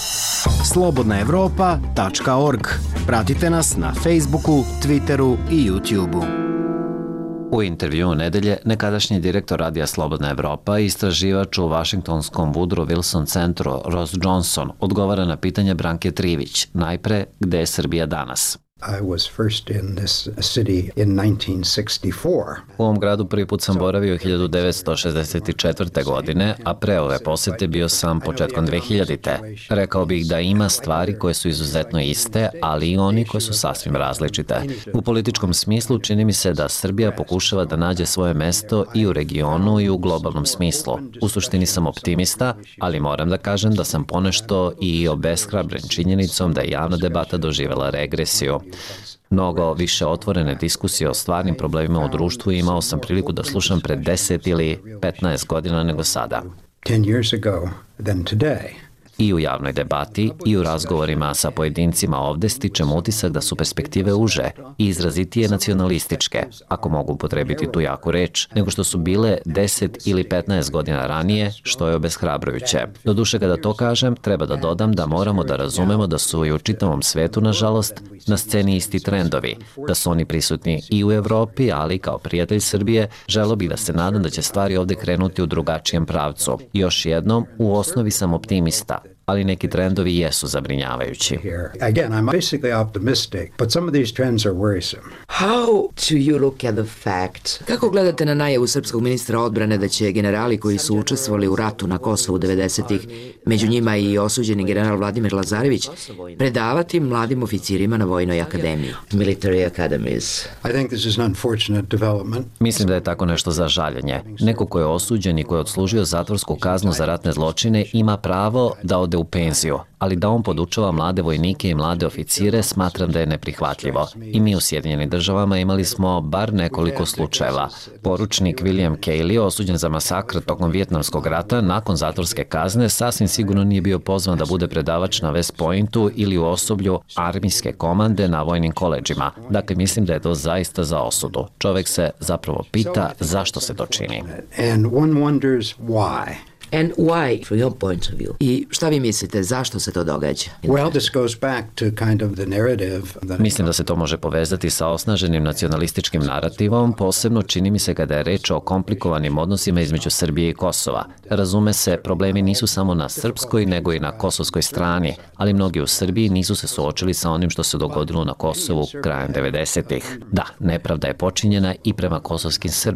slobodnaevropa.org. Pratite nas na Facebooku, Twitteru i YouTubeu. U intervju nedelje nekadašnji direktor Radija Slobodna Evropa i istraživač u Vašingtonskom Woodrow Wilson centru Ross Johnson odgovara na pitanje Branke Trivić. Najpre, gde je Srbija danas? U ovom gradu prvi put sam boravio 1964. godine, a pre ove posjete bio sam početkom 2000. Rekao bih da ima stvari koje su izuzetno iste, ali i oni koje su sasvim različite. U političkom smislu čini mi se da Srbija pokušava da nađe svoje mesto i u regionu i u globalnom smislu. U suštini sam optimista, ali moram da kažem da sam ponešto i obeshrabren činjenicom da je javna debata doživjela regresiju. Mnogo više otvorene diskusije o stvarnim problemima u društvu imao sam priliku da slušam pred 10 ili 15 godina nego sada. I u javnoj debati i u razgovorima sa pojedincima ovde stičem utisak da su perspektive uže i izrazitije nacionalističke, ako mogu upotrebiti tu jaku reč, nego što su bile 10 ili 15 godina ranije, što je obeshrabrujuće. Doduše, kada to kažem, treba da dodam da moramo da razumemo da su i u čitavom svetu, nažalost, na sceni isti trendovi, da su oni prisutni i u Evropi, ali kao prijatelj Srbije, želeo bih da se nadam da će stvari ovde krenuti u drugačijem pravcu. Još jednom, u osnovi sam optimista, ali neki trendovi jesu zabrinjavajući. Again, I'm basically optimistic, but some of these trends are worrisome. How do you look at the fact? Kako gledate na najavu srpskog ministra odbrane da će generali koji su učestvovali u ratu na Kosovu 90-ih, među njima i osuđeni general Vladimir Lazarević, predavati mladim oficirima na Vojnoj akademiji? Military academies. I think this is an unfortunate development. Mislim da je tako nešto za žaljenje. Neko ko je osuđen i ko je odslužio zatvorsku kaznu za ratne zločine ima pravo da ode u penziju, ali da on podučava mlade vojnike i mlade oficire smatram da je neprihvatljivo. I mi u Sjedinjenim državama imali smo bar nekoliko slučajeva. Poručnik William Cayley, osuđen za masakr tokom Vijetnamskog rata, nakon zatvorske kazne sasvim sigurno nije bio pozvan da bude predavač na West Pointu ili u osoblju armijske komande na vojnim koledžima. Dakle, mislim da je to zaista za osudu. Čovek se zapravo pita zašto se to čini. And one wonders why. And why, from your point of view? I šta vi mislite, zašto se to događa? Well, this goes back to kind of the narrative. Mislim da se to može povezati sa osnaženim nacionalističkim narativom, posebno čini mi se kada je reč o komplikovanim odnosima između Srbije i Kosova. Razume se, problemi nisu samo na srpskoj, nego i na kosovskoj strani, ali mnogi u Srbiji nisu se suočili sa onim što se dogodilo na Kosovu krajem 90-ih. Da, nepravda je počinjena i prema kosovskim Srbima,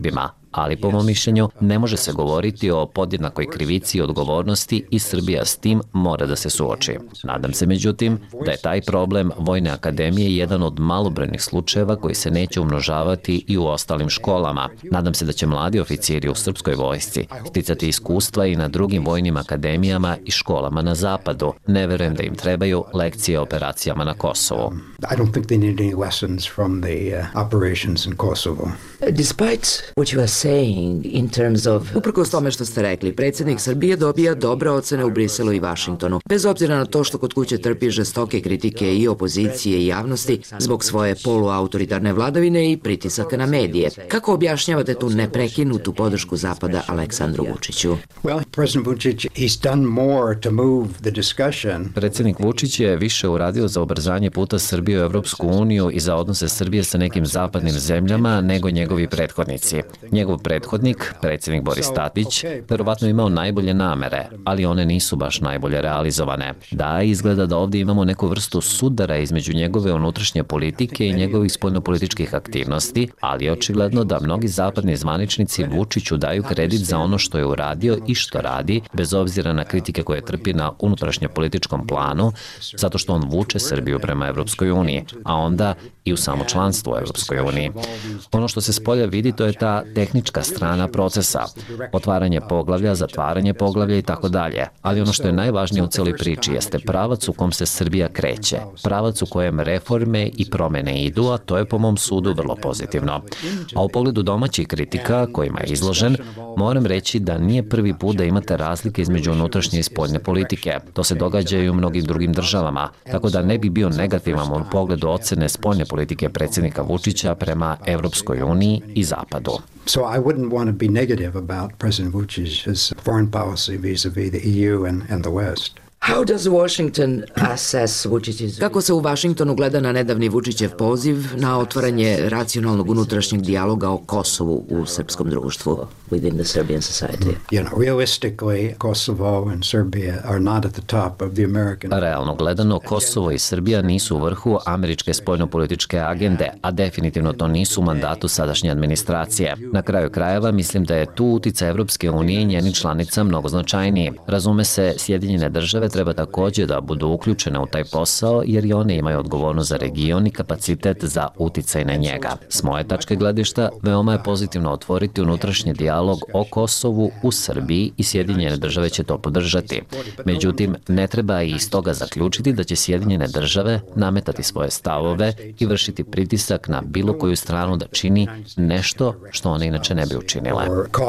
ali po mom mišljenju ne može se govoriti o podjednakoj krivici i odgovornosti i Srbija s tim mora da se suoči. Nadam se međutim da je taj problem Vojne akademije jedan od malobrojnih slučajeva koji se neće umnožavati i u ostalim školama. Nadam se da će mladi oficiri u srpskoj vojsci sticati iskustva i na drugim vojnim akademijama i školama na zapadu. Ne verujem da im trebaju lekcije o operacijama na Kosovu. I don't think they need any lessons from the operations in Kosovo. Despite what you are saying in terms of... Uprkos tome što ste rekli, predsjednik Srbije dobija dobre ocene u Briselu i Vašingtonu, bez obzira na to što kod kuće trpi žestoke kritike i opozicije i javnosti zbog svoje poluautoritarne vladavine i pritisaka na medije. Kako objašnjavate tu neprekinutu podršku Zapada Aleksandru Vučiću? Well, President Vučić, he's done more to move the discussion. Predsjednik Vučić je više uradio za ubrzanje puta Srbije u Evropsku uniju i za odnose Srbije sa nekim zapadnim zemljama nego njegovi prethodnici. Njegov prethodnik, predsjednik Boris Tadić, verovatno imao najbolje namere, ali one nisu baš najbolje realizovane. Da, izgleda da ovdje imamo neku vrstu sudara između njegove unutrašnje politike i njegovih spoljnopolitičkih aktivnosti, ali je očigledno da mnogi zapadni zvaničnici Vučiću daju kredit za ono što je uradio i što radi, bez obzira na kritike koje trpi na unutrašnje političkom planu, zato što on vuče Srbiju prema Evropskoj uniji, a onda i u samo članstvo u Evropskoj uniji. Ono što se spolja vidi, to je ta tehnička strana procesa, otvaranje poglavlja, zatvaranje poglavlja i tako dalje, ali ono što je najvažnije u celoj priči jeste pravac u kom se Srbija kreće, pravac u kojem reforme i promene idu, a to je po mom sudu vrlo pozitivno. A u pogledu domaćih kritika kojima je izložen, moram reći da nije prvi put da imate razlike između unutrašnje i spoljne politike. To se događa i u mnogim drugim državama, tako da ne bi bio negativan u pogledu ocene spoljne politike predsjednika Vučića prema Evropskoj uniji i Zapadu. So I wouldn't want to be negative about President Vučić's foreign policy vis-a-vis the EU and the West. How does Washington assess Vučić's... Kako se u Vašingtonu gleda na nedavni Vučićev poziv na otvaranje racionalnog unutrašnjeg dijaloga o Kosovu u srpskom društvu within the Serbian society? You know, realistically, Kosovo and Serbia are not at the top of the American... Realno gledano, Kosovo i Srbija nisu u vrhu američke spoljnopolitičke agende, a definitivno to nisu u mandatu sadašnje administracije. Na kraju krajeva, mislim da je tu uticaj Evropske unije i njeni članica mnogo značajniji. Razume se, Sjedinjene države treba također da budu uključene u taj posao jer i one imaju odgovornost za region i kapacitet za uticaj na njega. S moje tačke gledišta, veoma je pozitivno otvoriti unutrašnji dijalog o Kosovu u Srbiji i Sjedinjene države će to podržati. Međutim, ne treba i iz toga zaključiti da će Sjedinjene države nametati svoje stavove i vršiti pritisak na bilo koju stranu da čini nešto što one inače ne bi učinile.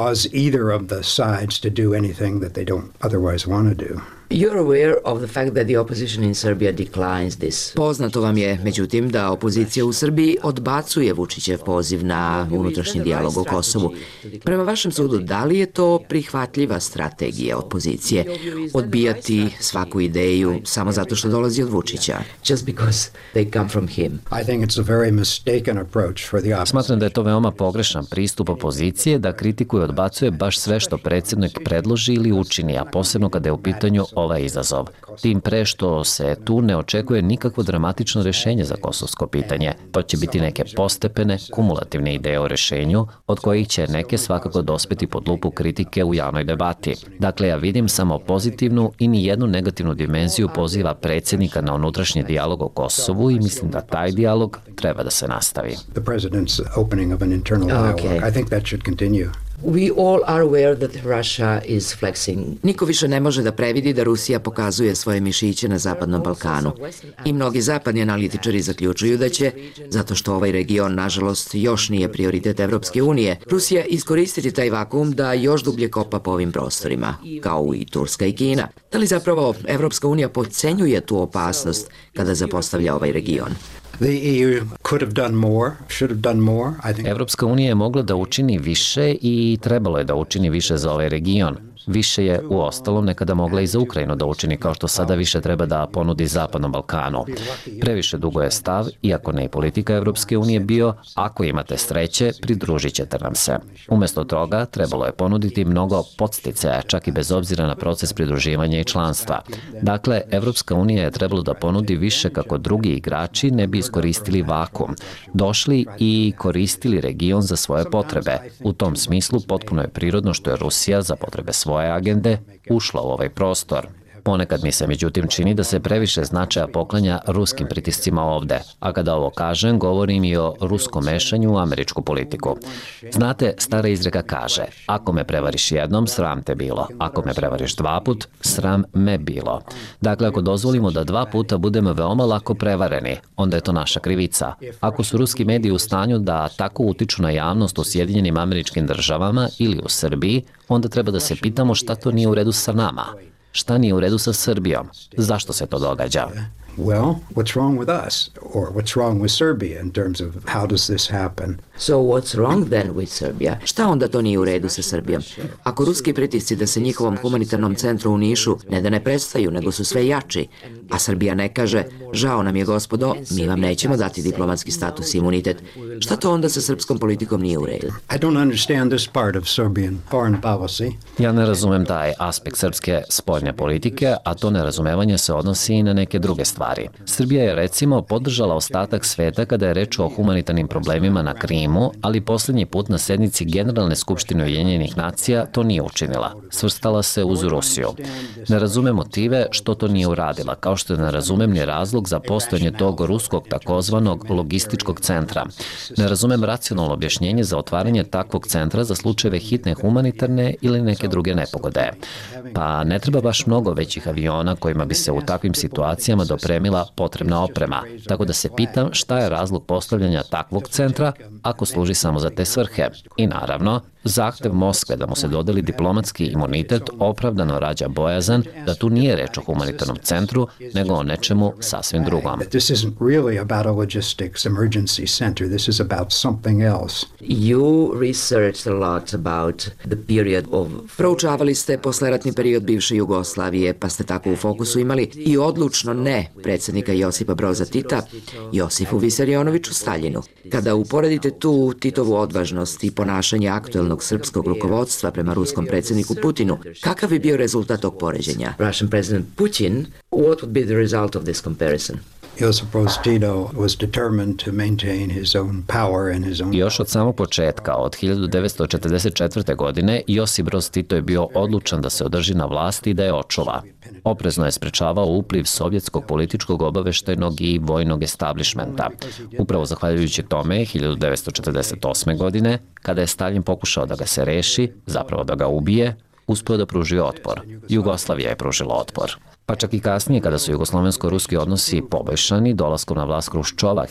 You're aware of the fact that the opposition in Serbia declines this. Poznato vam je, međutim, da opozicija u Srbiji odbacuje Vučićev poziv na unutrašnji dijalog o Kosovu. Prema vašem sudu, da li je to prihvatljiva strategija opozicije? Odbijati svaku ideju samo zato što dolazi od Vučića? Just because they come from him. I think it's a very mistaken approach for the opposition. Smatram da je to veoma pogrešan pristup opozicije da kritikuje i odbacuje baš sve što predsjednik predloži ili učini, a posebno kada je u pitanju ovaj izazov. Tim pre što se tu ne očekuje nikakvo dramatično rešenje za kosovsko pitanje. To će biti neke postepene, kumulativne ideje o rešenju, od kojih će neke svakako dospeti pod lupu kritike u javnoj debati. Dakle, ja vidim samo pozitivnu i ni jednu negativnu dimenziju poziva predsjednika na unutrašnji dijalog o Kosovu i mislim da taj dijalog treba da se nastavi. The president's opening of an internal dialogue. I think that should continue. We all are aware that Russia is flexing. Niko više ne može da previdi da Rusija pokazuje svoje mišiće na Zapadnom Balkanu. I mnogi zapadni analitičari zaključuju da će, zato što ovaj region, nažalost, još nije prioritet Evropske unije, Rusija iskoristiti taj vakuum da još dublje kopa po ovim prostorima, kao i Turska i Kina. Da li zapravo Evropska unija podcenjuje tu opasnost kada zapostavlja ovaj region? The EU could have done more, should have done more. I think Evropska unija je mogla da učini više i trebalo je da učini više za ovaj region. Više je, u ostalom, nekada mogla i za Ukrajinu da učini, kao što sada više treba da ponudi Zapadnom Balkanu. Previše dugo je stav, iako ne i politika Evropske unije bio, ako imate sreće, pridružit ćete nam se. Umesto toga, trebalo je ponuditi mnogo podsticaja, čak i bez obzira na proces pridruživanja i članstva. Dakle, Evropska unija je trebalo da ponudi više kako drugi igrači ne bi iskoristili vakum. Došli i koristili region za svoje potrebe. U tom smislu potpuno je prirodno što je Rusija za potrebe svoje agende ušla u ovaj prostor. Ponekad mi se međutim čini da se previše značaja poklanja ruskim pritiscima ovde, a kada ovo kažem, govorim i o ruskom mešanju u američku politiku. Znate, stara izreka kaže, ako me prevariš jednom, sram te bilo, ako me prevariš dva put, sram me bilo. Dakle, ako dozvolimo da dva puta budemo veoma lako prevareni, onda je to naša krivica. Ako su ruski mediji u stanju da tako utiču na javnost u Sjedinjenim Američkim Državama ili u Srbiji, onda treba da se pitamo šta to nije u redu sa nama. Šta nije u redu sa Srbijom? Zašto se to događa? Well, what's wrong with us? Or what's wrong with Serbia in terms of how does this happen? So what's wrong then with Serbia? Šta onda to nije u redu sa Srbijom? Ako ruski pritisci da se njihovom humanitarnom centru u Nišu ne da ne prestaju, nego su sve jači, a Srbija ne kaže, žao nam je gospodo, mi vam nećemo dati diplomatski status i imunitet. Šta to onda sa srpskom politikom nije u redu? I don't understand this part of Serbian foreign policy. Ja ne razumem taj aspekt srpske spoljne politike, a to nerazumevanje se odnosi i na neke druge stvari. Srbija je recimo podržala ostatak sveta kada je reč o humanitarnim problemima na Krimu, ali posljednji put na sednici Generalne skupštine Ujedinjenih nacija to nije učinila. Svrstala se uz Rusiju. Ne razumem motive što to nije uradila, kao što ne razumem ni razlog za postojanje tog ruskog takozvanog logističkog centra. Ne razumem racionalno objašnjenje za otvaranje takvog centra za slučajeve hitne humanitarne ili neke druge nepogode. Pa ne treba baš mnogo većih aviona kojima bi se u takvim situacijama dopremila potrebna oprema, tako da se pitam šta je razlog postavljanja takvog centra ako služi samo za te svrhe. I naravno, zahtev Moskve da mu se dodeli diplomatski imunitet opravdano rađa bojazan da tu nije reč o humanitarnom centru, nego o nečemu sasvim drugom. This isn't really about a logistics emergency center. This is about something else. You researched a lot about the period of... Proučavali ste posleratni period bivše Jugoslavije, pa ste tako u fokusu imali i odlučno ne predsjednika Josipa Broza Tita, Josifu Visarionoviću Staljinu. Kada uporedite tu Titovu odvažnost i ponašanje aktuelnog srpskog rukovodstva prema ruskom predsjedniku Putinu, kakav bi bio rezultat tog poređenja? Russian President Putin, what would be the result of this comparison? Josip Broz Tito was determined to maintain his own power and his own... Još od samog početka, od 1944. godine, Josip Broz Tito je bio odlučan da se održi na vlasti i da je očuva. Oprezno je sprečavao upliv sovjetskog političkog, obaveštajnog i vojnog establishmenta. Upravo zahvaljujući tome, 1948. godine, kada je Stalin pokušao da ga se reši, zapravo da ga ubije, uspeo da pruži otpor. Jugoslavija je pružila otpor. Pa čak i kasnije, kada su jugoslovensko-ruski odnosi poboljšani dolaskom na vlast Hruščova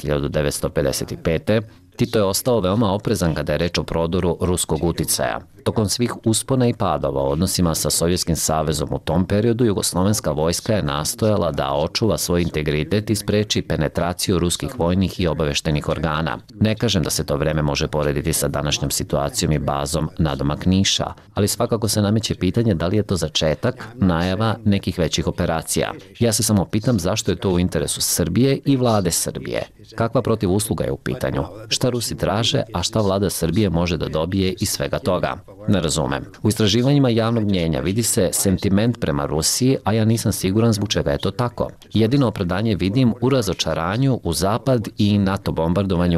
1955. Tito je ostao veoma oprezan kada je reč o prodoru ruskog uticaja. Tokom svih uspona i padova u odnosima sa Sovjetskim savezom u tom periodu, jugoslovenska vojska je nastojala da očuva svoj integritet i spreči penetraciju ruskih vojnih i obaveštajnih organa. Ne kažem da se to vreme može porediti sa današnjom situacijom i bazom nadomak Niša, ali svakako se nameće pitanje da li je to začetak, najava nekih većih operacija. Ja se samo pitam zašto je to u interesu Srbije i vlade Srbije. Kakva protivusluga je u pitanju? Šta Rusi traže, a šta vlada Srbije može da dobije iz svega toga? Ne razumem. U istraživanjima javnog mnjenja vidi se sentiment prema Rusiji, a ja nisam siguran zbog čega je to tako. Jedino opravdanje vidim u razočaranju u Zapad i NATO bombardovanju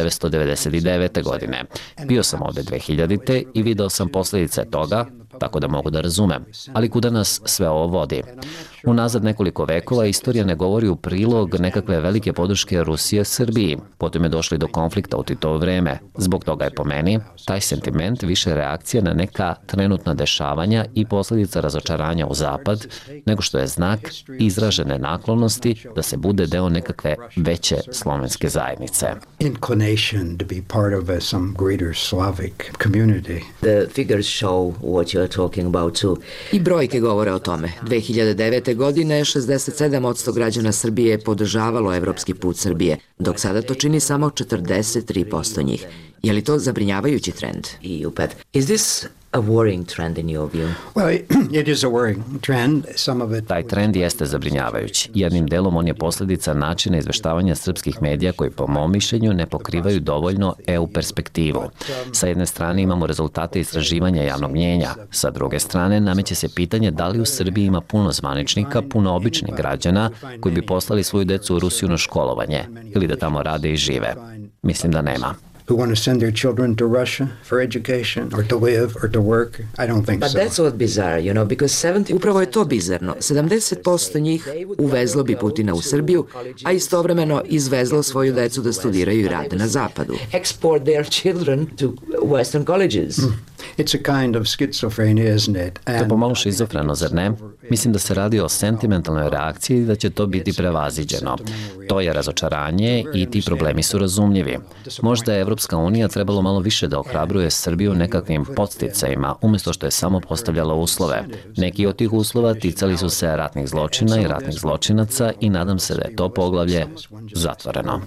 1999. godine. Bio sam ovde 2000. i video sam posljedice toga, tako da mogu da razumem. Ali kuda nas sve ovo vodi? Unazad nekoliko vekova istorija ne govori u prilog nekakve velike podrške Rusije Srbiji. Potom je došli do konflikta u Titovo vreme. Zbog toga je po meni taj sentiment više reakcija na neka trenutna dešavanja i posljedica razočaranja u Zapad, nego što je znak izražene naklonosti da se bude deo nekakve veće slovenske zajednice. Inclination to be part of some greater Slavic community. The figures show what you are talking about too. I brojke govore o tome. 2009. godine 67% građana Srbije je podržavalo evropski put Srbije, dok sada to čini samo 43% njih. Je li to zabrinjavajući trend? Is this a worrying trend in your view? Well, it is a worrying trend. Some of it... Taj trend jeste zabrinjavajući. Jednim delom on je posljedica načina izveštavanja srpskih medija koji po mom mišljenju ne pokrivaju dovoljno EU perspektivu. Sa jedne strane imamo rezultate istraživanja javnog mnjenja, sa druge strane nameće se pitanje da li u Srbiji ima puno zvaničnika, puno običnih građana koji bi poslali svoju decu u Rusiju na školovanje ili da tamo rade i žive. Mislim da nema. Who want to send their children to Russia for education or to live or to work? I don't think so. But that's what bizarre, because upravo je to bizarno. 70% njih uvezlo bi Putina u Srbiju, a istovremeno izvezlo svoju decu da studiraju i rade na zapadu. Export their children to Western colleges. It's a kind of schizophrenia, isn't it? To je pomalo šizofreno, zar ne? Mislim da se radi o sentimentalnoj reakciji i da će to biti prevaziđeno. To je razočaranje i ti problemi su razumljivi. Možda je Evropska unija trebalo malo više da ohrabruje Srbiju nekakvim podsticajima, umjesto što je samo postavljala uslove. Neki od tih uslova ticali su se ratnih zločina i ratnih zločinaca i nadam se da je to poglavlje zatvoreno.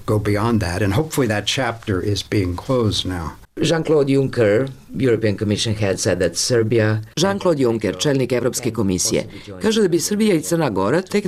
Jean-Claude Juncker, European Commission head, said that Serbia... Jean-Claude Juncker, čelnik Evropske komisije, kaže da bi Srbija i Crna Gora tek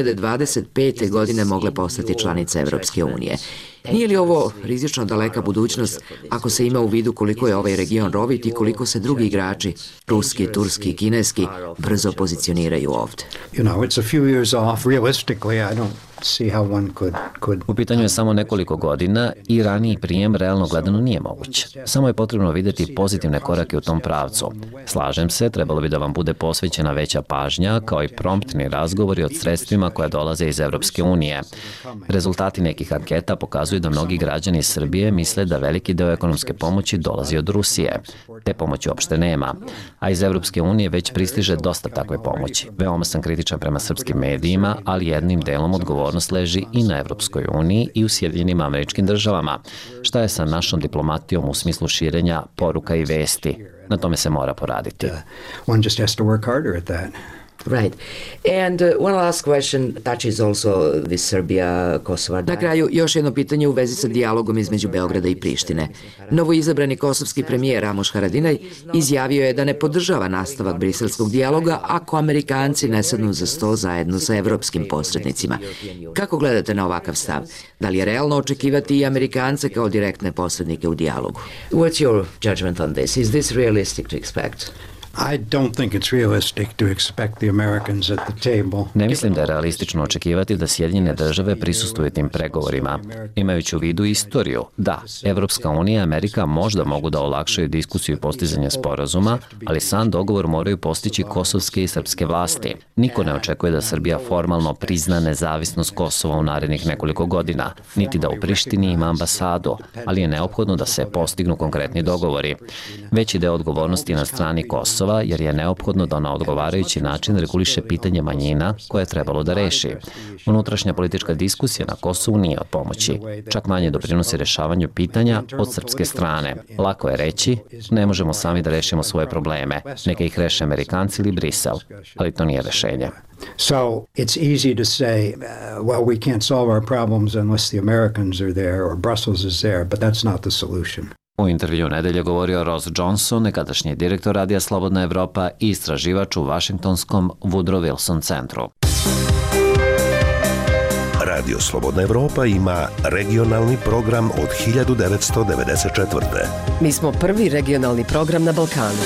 2025. godine mogle postati članice Evropske unije. Nije li ovo rizično daleka budućnost ako se ima u vidu koliko je ovaj region rovit i koliko se drugi igrači, ruski, turski i kineski, brzo pozicioniraju ovde? It's a few years off. Realistically, I don't see how one could... U pitanju je samo nekoliko godina i raniji prijem realno gledano nije moguć. Samo je potrebno vidjeti pozitivne korake u tom pravcu. Slažem se, trebalo bi da vam bude posvećena veća pažnja, kao i promptni razgovori od sredstvima koja dolaze iz Evropske unije. Rezultati nekih anketa pokazuju da mnogi građani Srbije misle da veliki deo ekonomske pomoći dolazi od Rusije. Te pomoći uopšte nema, a iz Evropske unije već pristiže dosta takve pomoći. Veoma sam kritičan prema srpskim medijima, ali jednim delom odgovornost leži i na Evropskoj uniji i u Sjedinjenim Američkim Državama. Šta je sa našom diplomatijom u smislu širenja poruka i vesti? Na tome se mora poraditi. One just has to work harder at that. Right. And one last question touches also this Serbia-Kosovo. Na kraju, još jedno pitanje u vezi sa dijalogom između Beograda i Prištine. Novoizabrani kosovski premijer Ramuš Haradinaj izjavio je da ne podržava nastavak briselskog dijaloga ako Amerikanci ne sednu za sto zajedno sa evropskim posrednicima. Kako gledate na ovakav stav? Da li je realno očekivati i Amerikance kao direktne posrednike u dijalogu? What's your judgment on this? Is this realistic to expect? I don't think it's realistic to expect the Americans at the table. Ne mislim da je realistično očekivati da Sjedinjene države prisustvuju tim pregovorima. Imajući u vidu istoriju, da, Evropska unija i Amerika možda mogu da olakšaju diskusiju i postizanje sporazuma, ali sam dogovor moraju postići kosovske i srpske vlasti. Niko ne očekuje da Srbija formalno prizna nezavisnost Kosova u narednih nekoliko godina, niti da u Prištini ima ambasadu, ali je neophodno da se postignu konkretni dogovori. Veći deo odgovornosti na strani Kosova, jer je neophodno da na odgovarajući način reguliše pitanje manjina koje je trebalo da reši. Unutrašnja politička diskusija na Kosovu nije od pomoći. Čak manje doprinosi rešavanju pitanja od srpske strane. Lako je reći, ne možemo sami da rešimo svoje probleme. Neka ih reše Amerikanci ili Brisel. Ali to nije rešenje. So it's easy to say, well, we can't solve our problems unless the Americans are there or Brussels is there, but that's not the solution. U intervju nedelje govorio Ross Johnson, nekadašnji direktor Radija Slobodna Evropa i istraživač u Vašingtonskom Woodrow Wilson centru. Radio Slobodna Evropa ima regionalni program od 1994. Mi smo prvi regionalni program na Balkanu.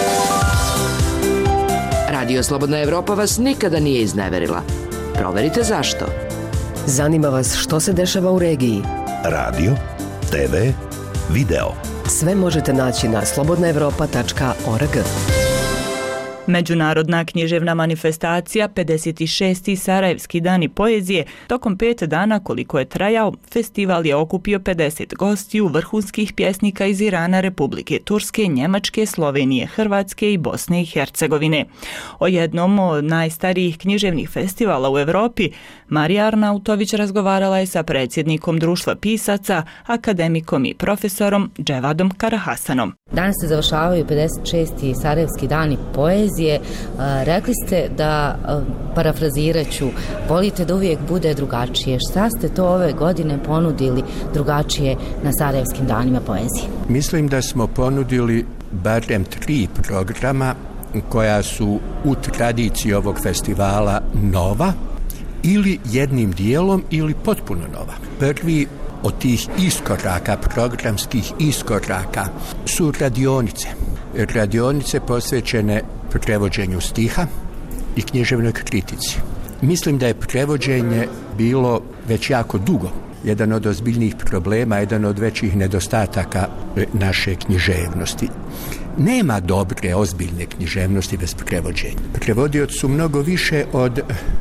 Radio Slobodna Evropa vas nikada nije izneverila. Proverite zašto. Zanima vas što se dešava u regiji. Radio, TV, video. Sve možete naći na slobodnaevropa.org. Međunarodna književna manifestacija 56. Sarajevski dani poezije tokom 5 dana koliko je trajao, festival je okupio 50 gostiju vrhunskih pjesnika iz Irana, Republike Turske, Njemačke, Slovenije, Hrvatske i Bosne i Hercegovine. O jednom od najstarijih književnih festivala u Evropi, Marija Arnautović razgovarala je sa predsjednikom Društva pisaca, akademikom i profesorom Dževadom Karahasanom. Danas se završavaju 56. Sarajevski dani poezije. poezije. Rekli ste da, parafrazirat ću, volite da uvijek bude drugačije. Šta ste to ove godine ponudili drugačije na Sarajevskim danima poezije? Mislim da smo ponudili barem 3 programa koja su u tradiciji ovog festivala nova ili jednim dijelom ili potpuno nova. Prvi od tih iskoraka, programskih iskoraka, su radionice. Radionice posvećene prevođenju stiha i književnoj kritici. Mislim da je prevođenje bilo već jako dugo jedan od ozbiljnijih problema, jedan od većih nedostataka naše književnosti. Nema dobre, ozbiljne književnosti bez prevođenja. Prevodioci su mnogo više od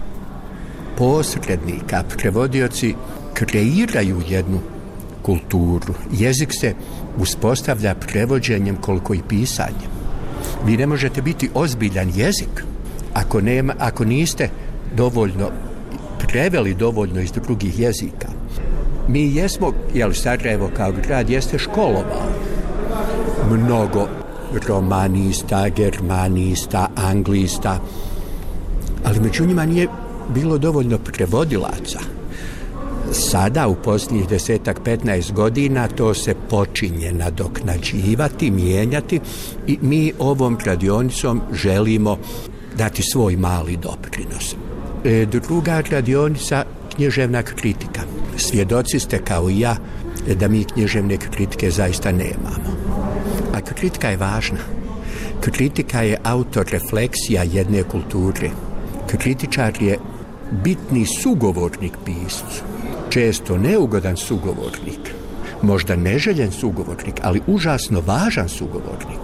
posrednika. Prevodioci kreiraju jednu kulturu. Jezik se uspostavlja prevođenjem koliko i pisanjem. Vi ne možete biti ozbiljan jezik ako niste dovoljno preveli dovoljno iz drugih jezika. Mi jesmo, Sarajevo kao grad jeste školovao mnogo romanista, germanista, anglista, ali među njima nije bilo dovoljno prevodilaca. Sada u posljednjih 10-15 godina to se počinje nadoknađivati, mijenjati i mi ovom radionicom želimo dati svoj mali doprinos. Druga radionica, književna kritika. Svjedoci ste kao i ja da mi književne kritike zaista nemamo. A kritika je važna. Kritika je autorefleksija jedne kulture. Kritičar je bitni sugovornik piscu. Često neugodan sugovornik. Možda neželjen sugovornik, ali užasno važan sugovornik.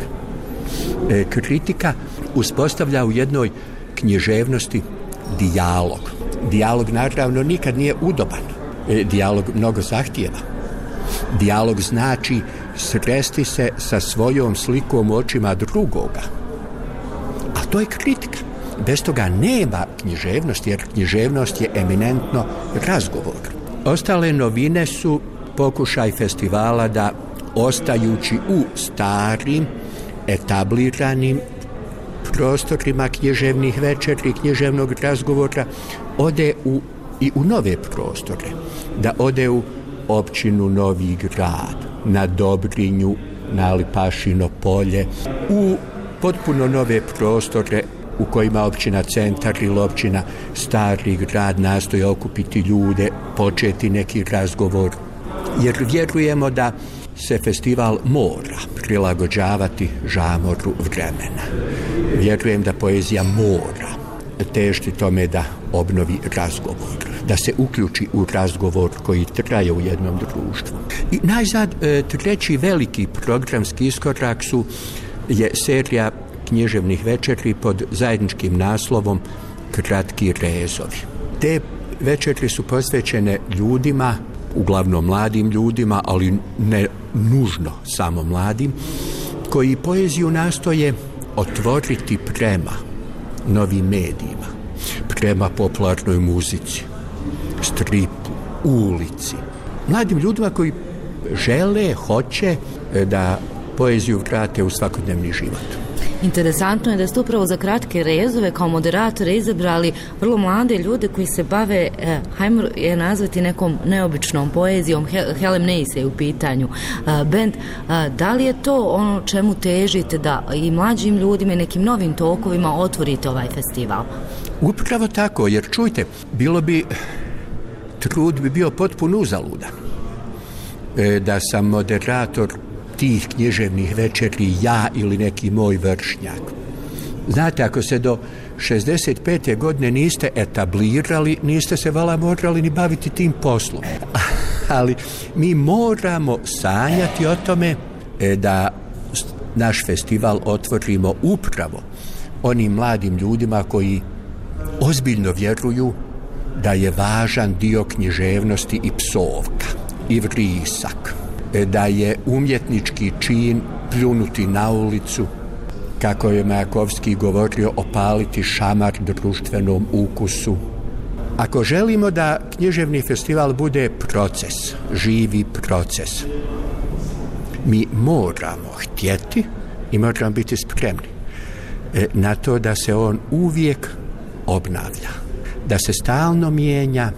Kritika uspostavlja u jednoj književnosti dijalog. Dijalog naravno nikad nije udoban. Dijalog mnogo zahtijeva. Dijalog znači sresti se sa svojom slikom u očima drugoga. A to je kritika. Bez toga nema književnosti, jer književnost je eminentno razgovor. Ostale novine su pokušaj festivala da, ostajući u starim, etabliranim prostorima književnih večeri, književnog razgovora, ode i u nove prostore. Da ode u općinu Novi Grad, na Dobrinju, na Lipašino polje, u potpuno nove prostore u kojima općina Centar ili općina Stari Grad nastoji okupiti ljude, početi neki razgovor. Jer vjerujemo da se festival mora prilagođavati žamoru vremena. Vjerujem da poezija mora težiti tome da obnovi razgovor, da se uključi u razgovor koji traje u jednom društvu. I najzad, treći veliki programski iskorak je serija književnih večeri pod zajedničkim naslovom Kratki rezovi. Te večeri su posvećene ljudima, uglavnom mladim ljudima, ali ne nužno samo mladim, koji poeziju nastoje otvoriti prema novim medijima, prema popularnoj muzici, stripu, ulici. Mladim ljudima koji žele, hoće da poeziju vrate u svakodnevni život. Interesantno je da ste upravo za Kratke rezove kao moderatore izabrali vrlo mlade ljude koji se bave, hajmo je nazvati nekom neobičnom poezijom. Helem Neise je u pitanju bend. Da li je to ono čemu težite, da i mlađim ljudima i nekim novim tokovima otvorite ovaj festival? Upravo tako, jer čujte, trud bi bio potpuno uzaludan da sam moderator tih književnih večeri ja ili neki moj vršnjak. Znate, ako se do 65. godine niste etablirali, niste se vala morali ni baviti tim poslom. Ali mi moramo sanjati o tome da naš festival otvorimo upravo onim mladim ljudima koji ozbiljno vjeruju da je važan dio književnosti i psovka, i vrisak, da je umjetnički čin pljunuti na ulicu, kako je Majakovski govorio, opaliti šamar društvenom ukusu. Ako želimo da književni festival bude proces, živi proces, mi moramo htjeti i moramo biti spremni na to da se on uvijek obnavlja, da se stalno mijenja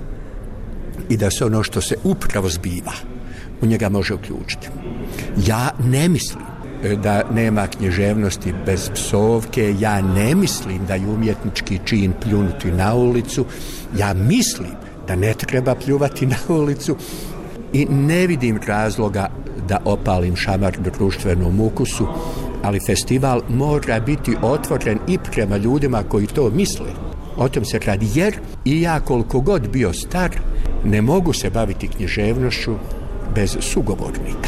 i da se ono što se upravo zbiva u njega može uključiti. Ja ne mislim da nema književnosti bez psovke, ja ne mislim da je umjetnički čin pljunuti na ulicu, ja mislim da ne treba pljuvati na ulicu i ne vidim razloga da opalim šamar društvenom ukusu, ali festival mora biti otvoren i prema ljudima koji to misle. O tom se radi, jer i ja koliko god bio star, ne mogu se baviti književnošću bez sugovornika.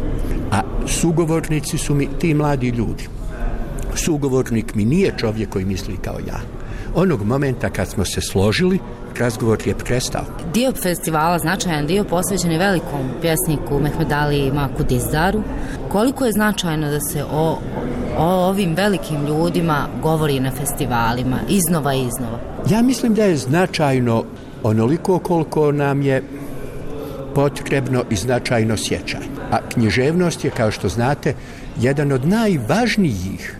A sugovornici su mi ti mladi ljudi. Sugovornik mi nije čovjek koji misli kao ja. Onog momenta kad smo se složili, razgovor je prestao. Dio festivala, značajan dio, posvećen je velikom pjesniku Mehmed Ali Maku Dizdaru. Koliko je značajno da se o ovim velikim ljudima govori na festivalima, iznova i iznova? Ja mislim da je značajno onoliko koliko nam je potrebno i značajno sjećanje. A književnost je, kao što znate, jedan od najvažnijih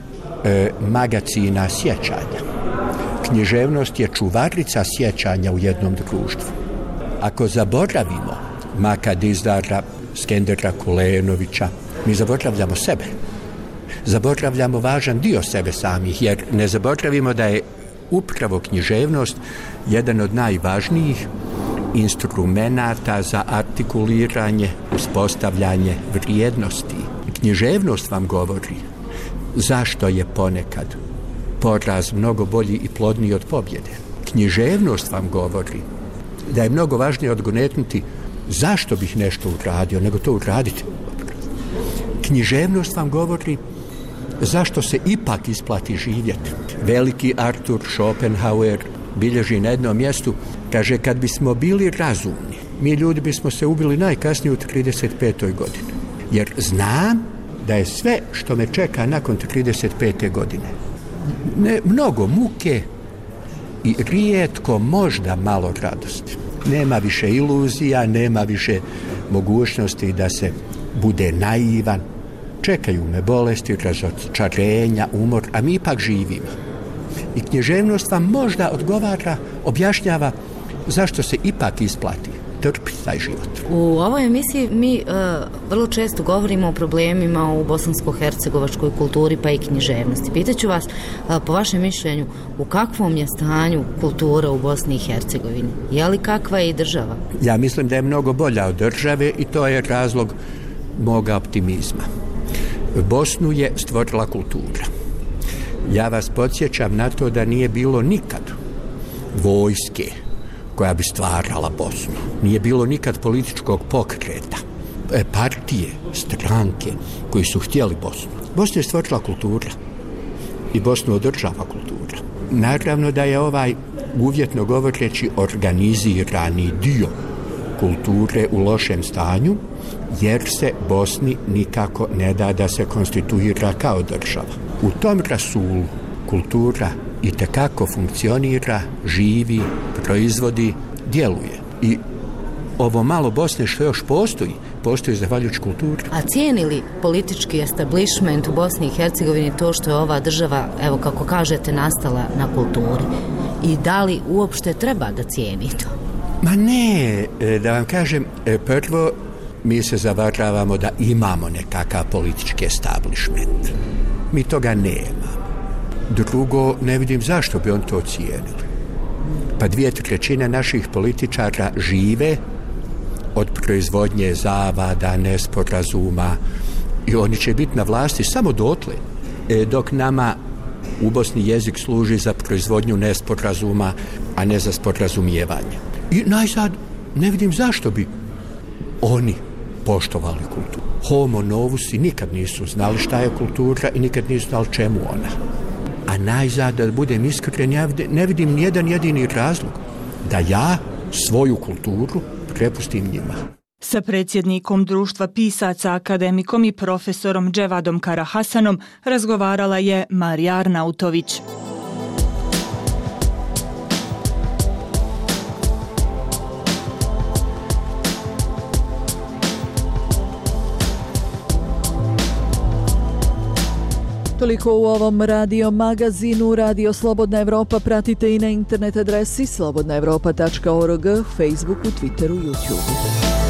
magacina sjećanja. Književnost je čuvarica sjećanja u jednom društvu. Ako zaboravimo Maka Dizdara, Skendera Kulenovića, mi zaboravljamo sebe. Zaboravljamo važan dio sebe samih, jer ne zaboravimo da je upravo književnost jedan od najvažnijih instrumenata za artikuliranje, uspostavljanje vrijednosti. Književnost vam govori zašto je ponekad poraz mnogo bolji i plodniji od pobjede. Književnost vam govori da je mnogo važnije odgonetnuti zašto bih nešto uradio, nego to uraditi. Književnost vam govori zašto se ipak isplati živjeti. Veliki Arthur Schopenhauer bilježi na jednom mjestu, kaže, kad bismo bili razumni, mi ljudi bismo se ubili najkasnije u 35. godini. Jer znam da je sve što me čeka nakon 35. godine mnogo muke i rijetko možda malo radosti. Nema više iluzija, nema više mogućnosti da se bude naivan. Čekaju me bolesti, razočarenja, umor, a mi ipak živimo. I književnost vam možda odgovara, objašnjava zašto se ipak isplati trpiti taj život. U ovoj emisiji mi vrlo često govorimo o problemima u bosansko-hercegovačkoj kulturi pa i književnosti. Pitaću vas, po vašem mišljenju, u kakvom je stanju kultura u Bosni i Hercegovini? Je li kakva je i država? Ja mislim da je mnogo bolja od države i to je razlog moga optimizma. Bosnu je stvorila kultura. Ja vas podsjećam na to da nije bilo nikad vojske koja bi stvarala Bosnu. Nije bilo nikad političkog pokreta, partije, stranke koji su htjeli Bosnu. Bosna je stvorila kultura i Bosnu održava kultura. Naravno da je ovaj, uvjetno govoreći, organizirani dio kulture u lošem stanju, jer se Bosni nikako ne da da se konstituira kao država. U tom rasulu kultura itekako funkcionira, živi, proizvodi, djeluje. I ovo malo Bosne što još postoji zahvaljujući kulturi. A cijeni li politički establishment u Bosni i Hercegovini to što je ova država, evo kako kažete, nastala na kulturi? I da li uopšte treba da cijeni to? Ma ne, da vam kažem, prvo mi se zavaravamo da imamo nekakav politički establishment. Mi toga nemamo. Drugo, ne vidim zašto bi on to cijenili. Pa 2/3 naših političara žive od proizvodnje zavada, nesporazuma i oni će biti na vlasti samo dotle, dok nama u Bosni jezik služi za proizvodnju nesporazuma, a ne za sporazumijevanje. I najzad ne vidim zašto bi oni poštovali kulturu. Homo novusi nikad nisu znali šta je kultura i nikad nisu znali čemu ona. A najzad, da budem iskren, ja ne vidim nijedan jedini razlog da ja svoju kulturu prepustim njima. Sa predsjednikom Društva pisaca, akademikom i profesorom Dževadom Karahasanom razgovarala je Marija Arnautović. Toliko u ovom radio magazinu. Radio Slobodna Evropa pratite i na internet adresi slobodnaevropa.org, Facebooku, Twitteru, YouTubeu.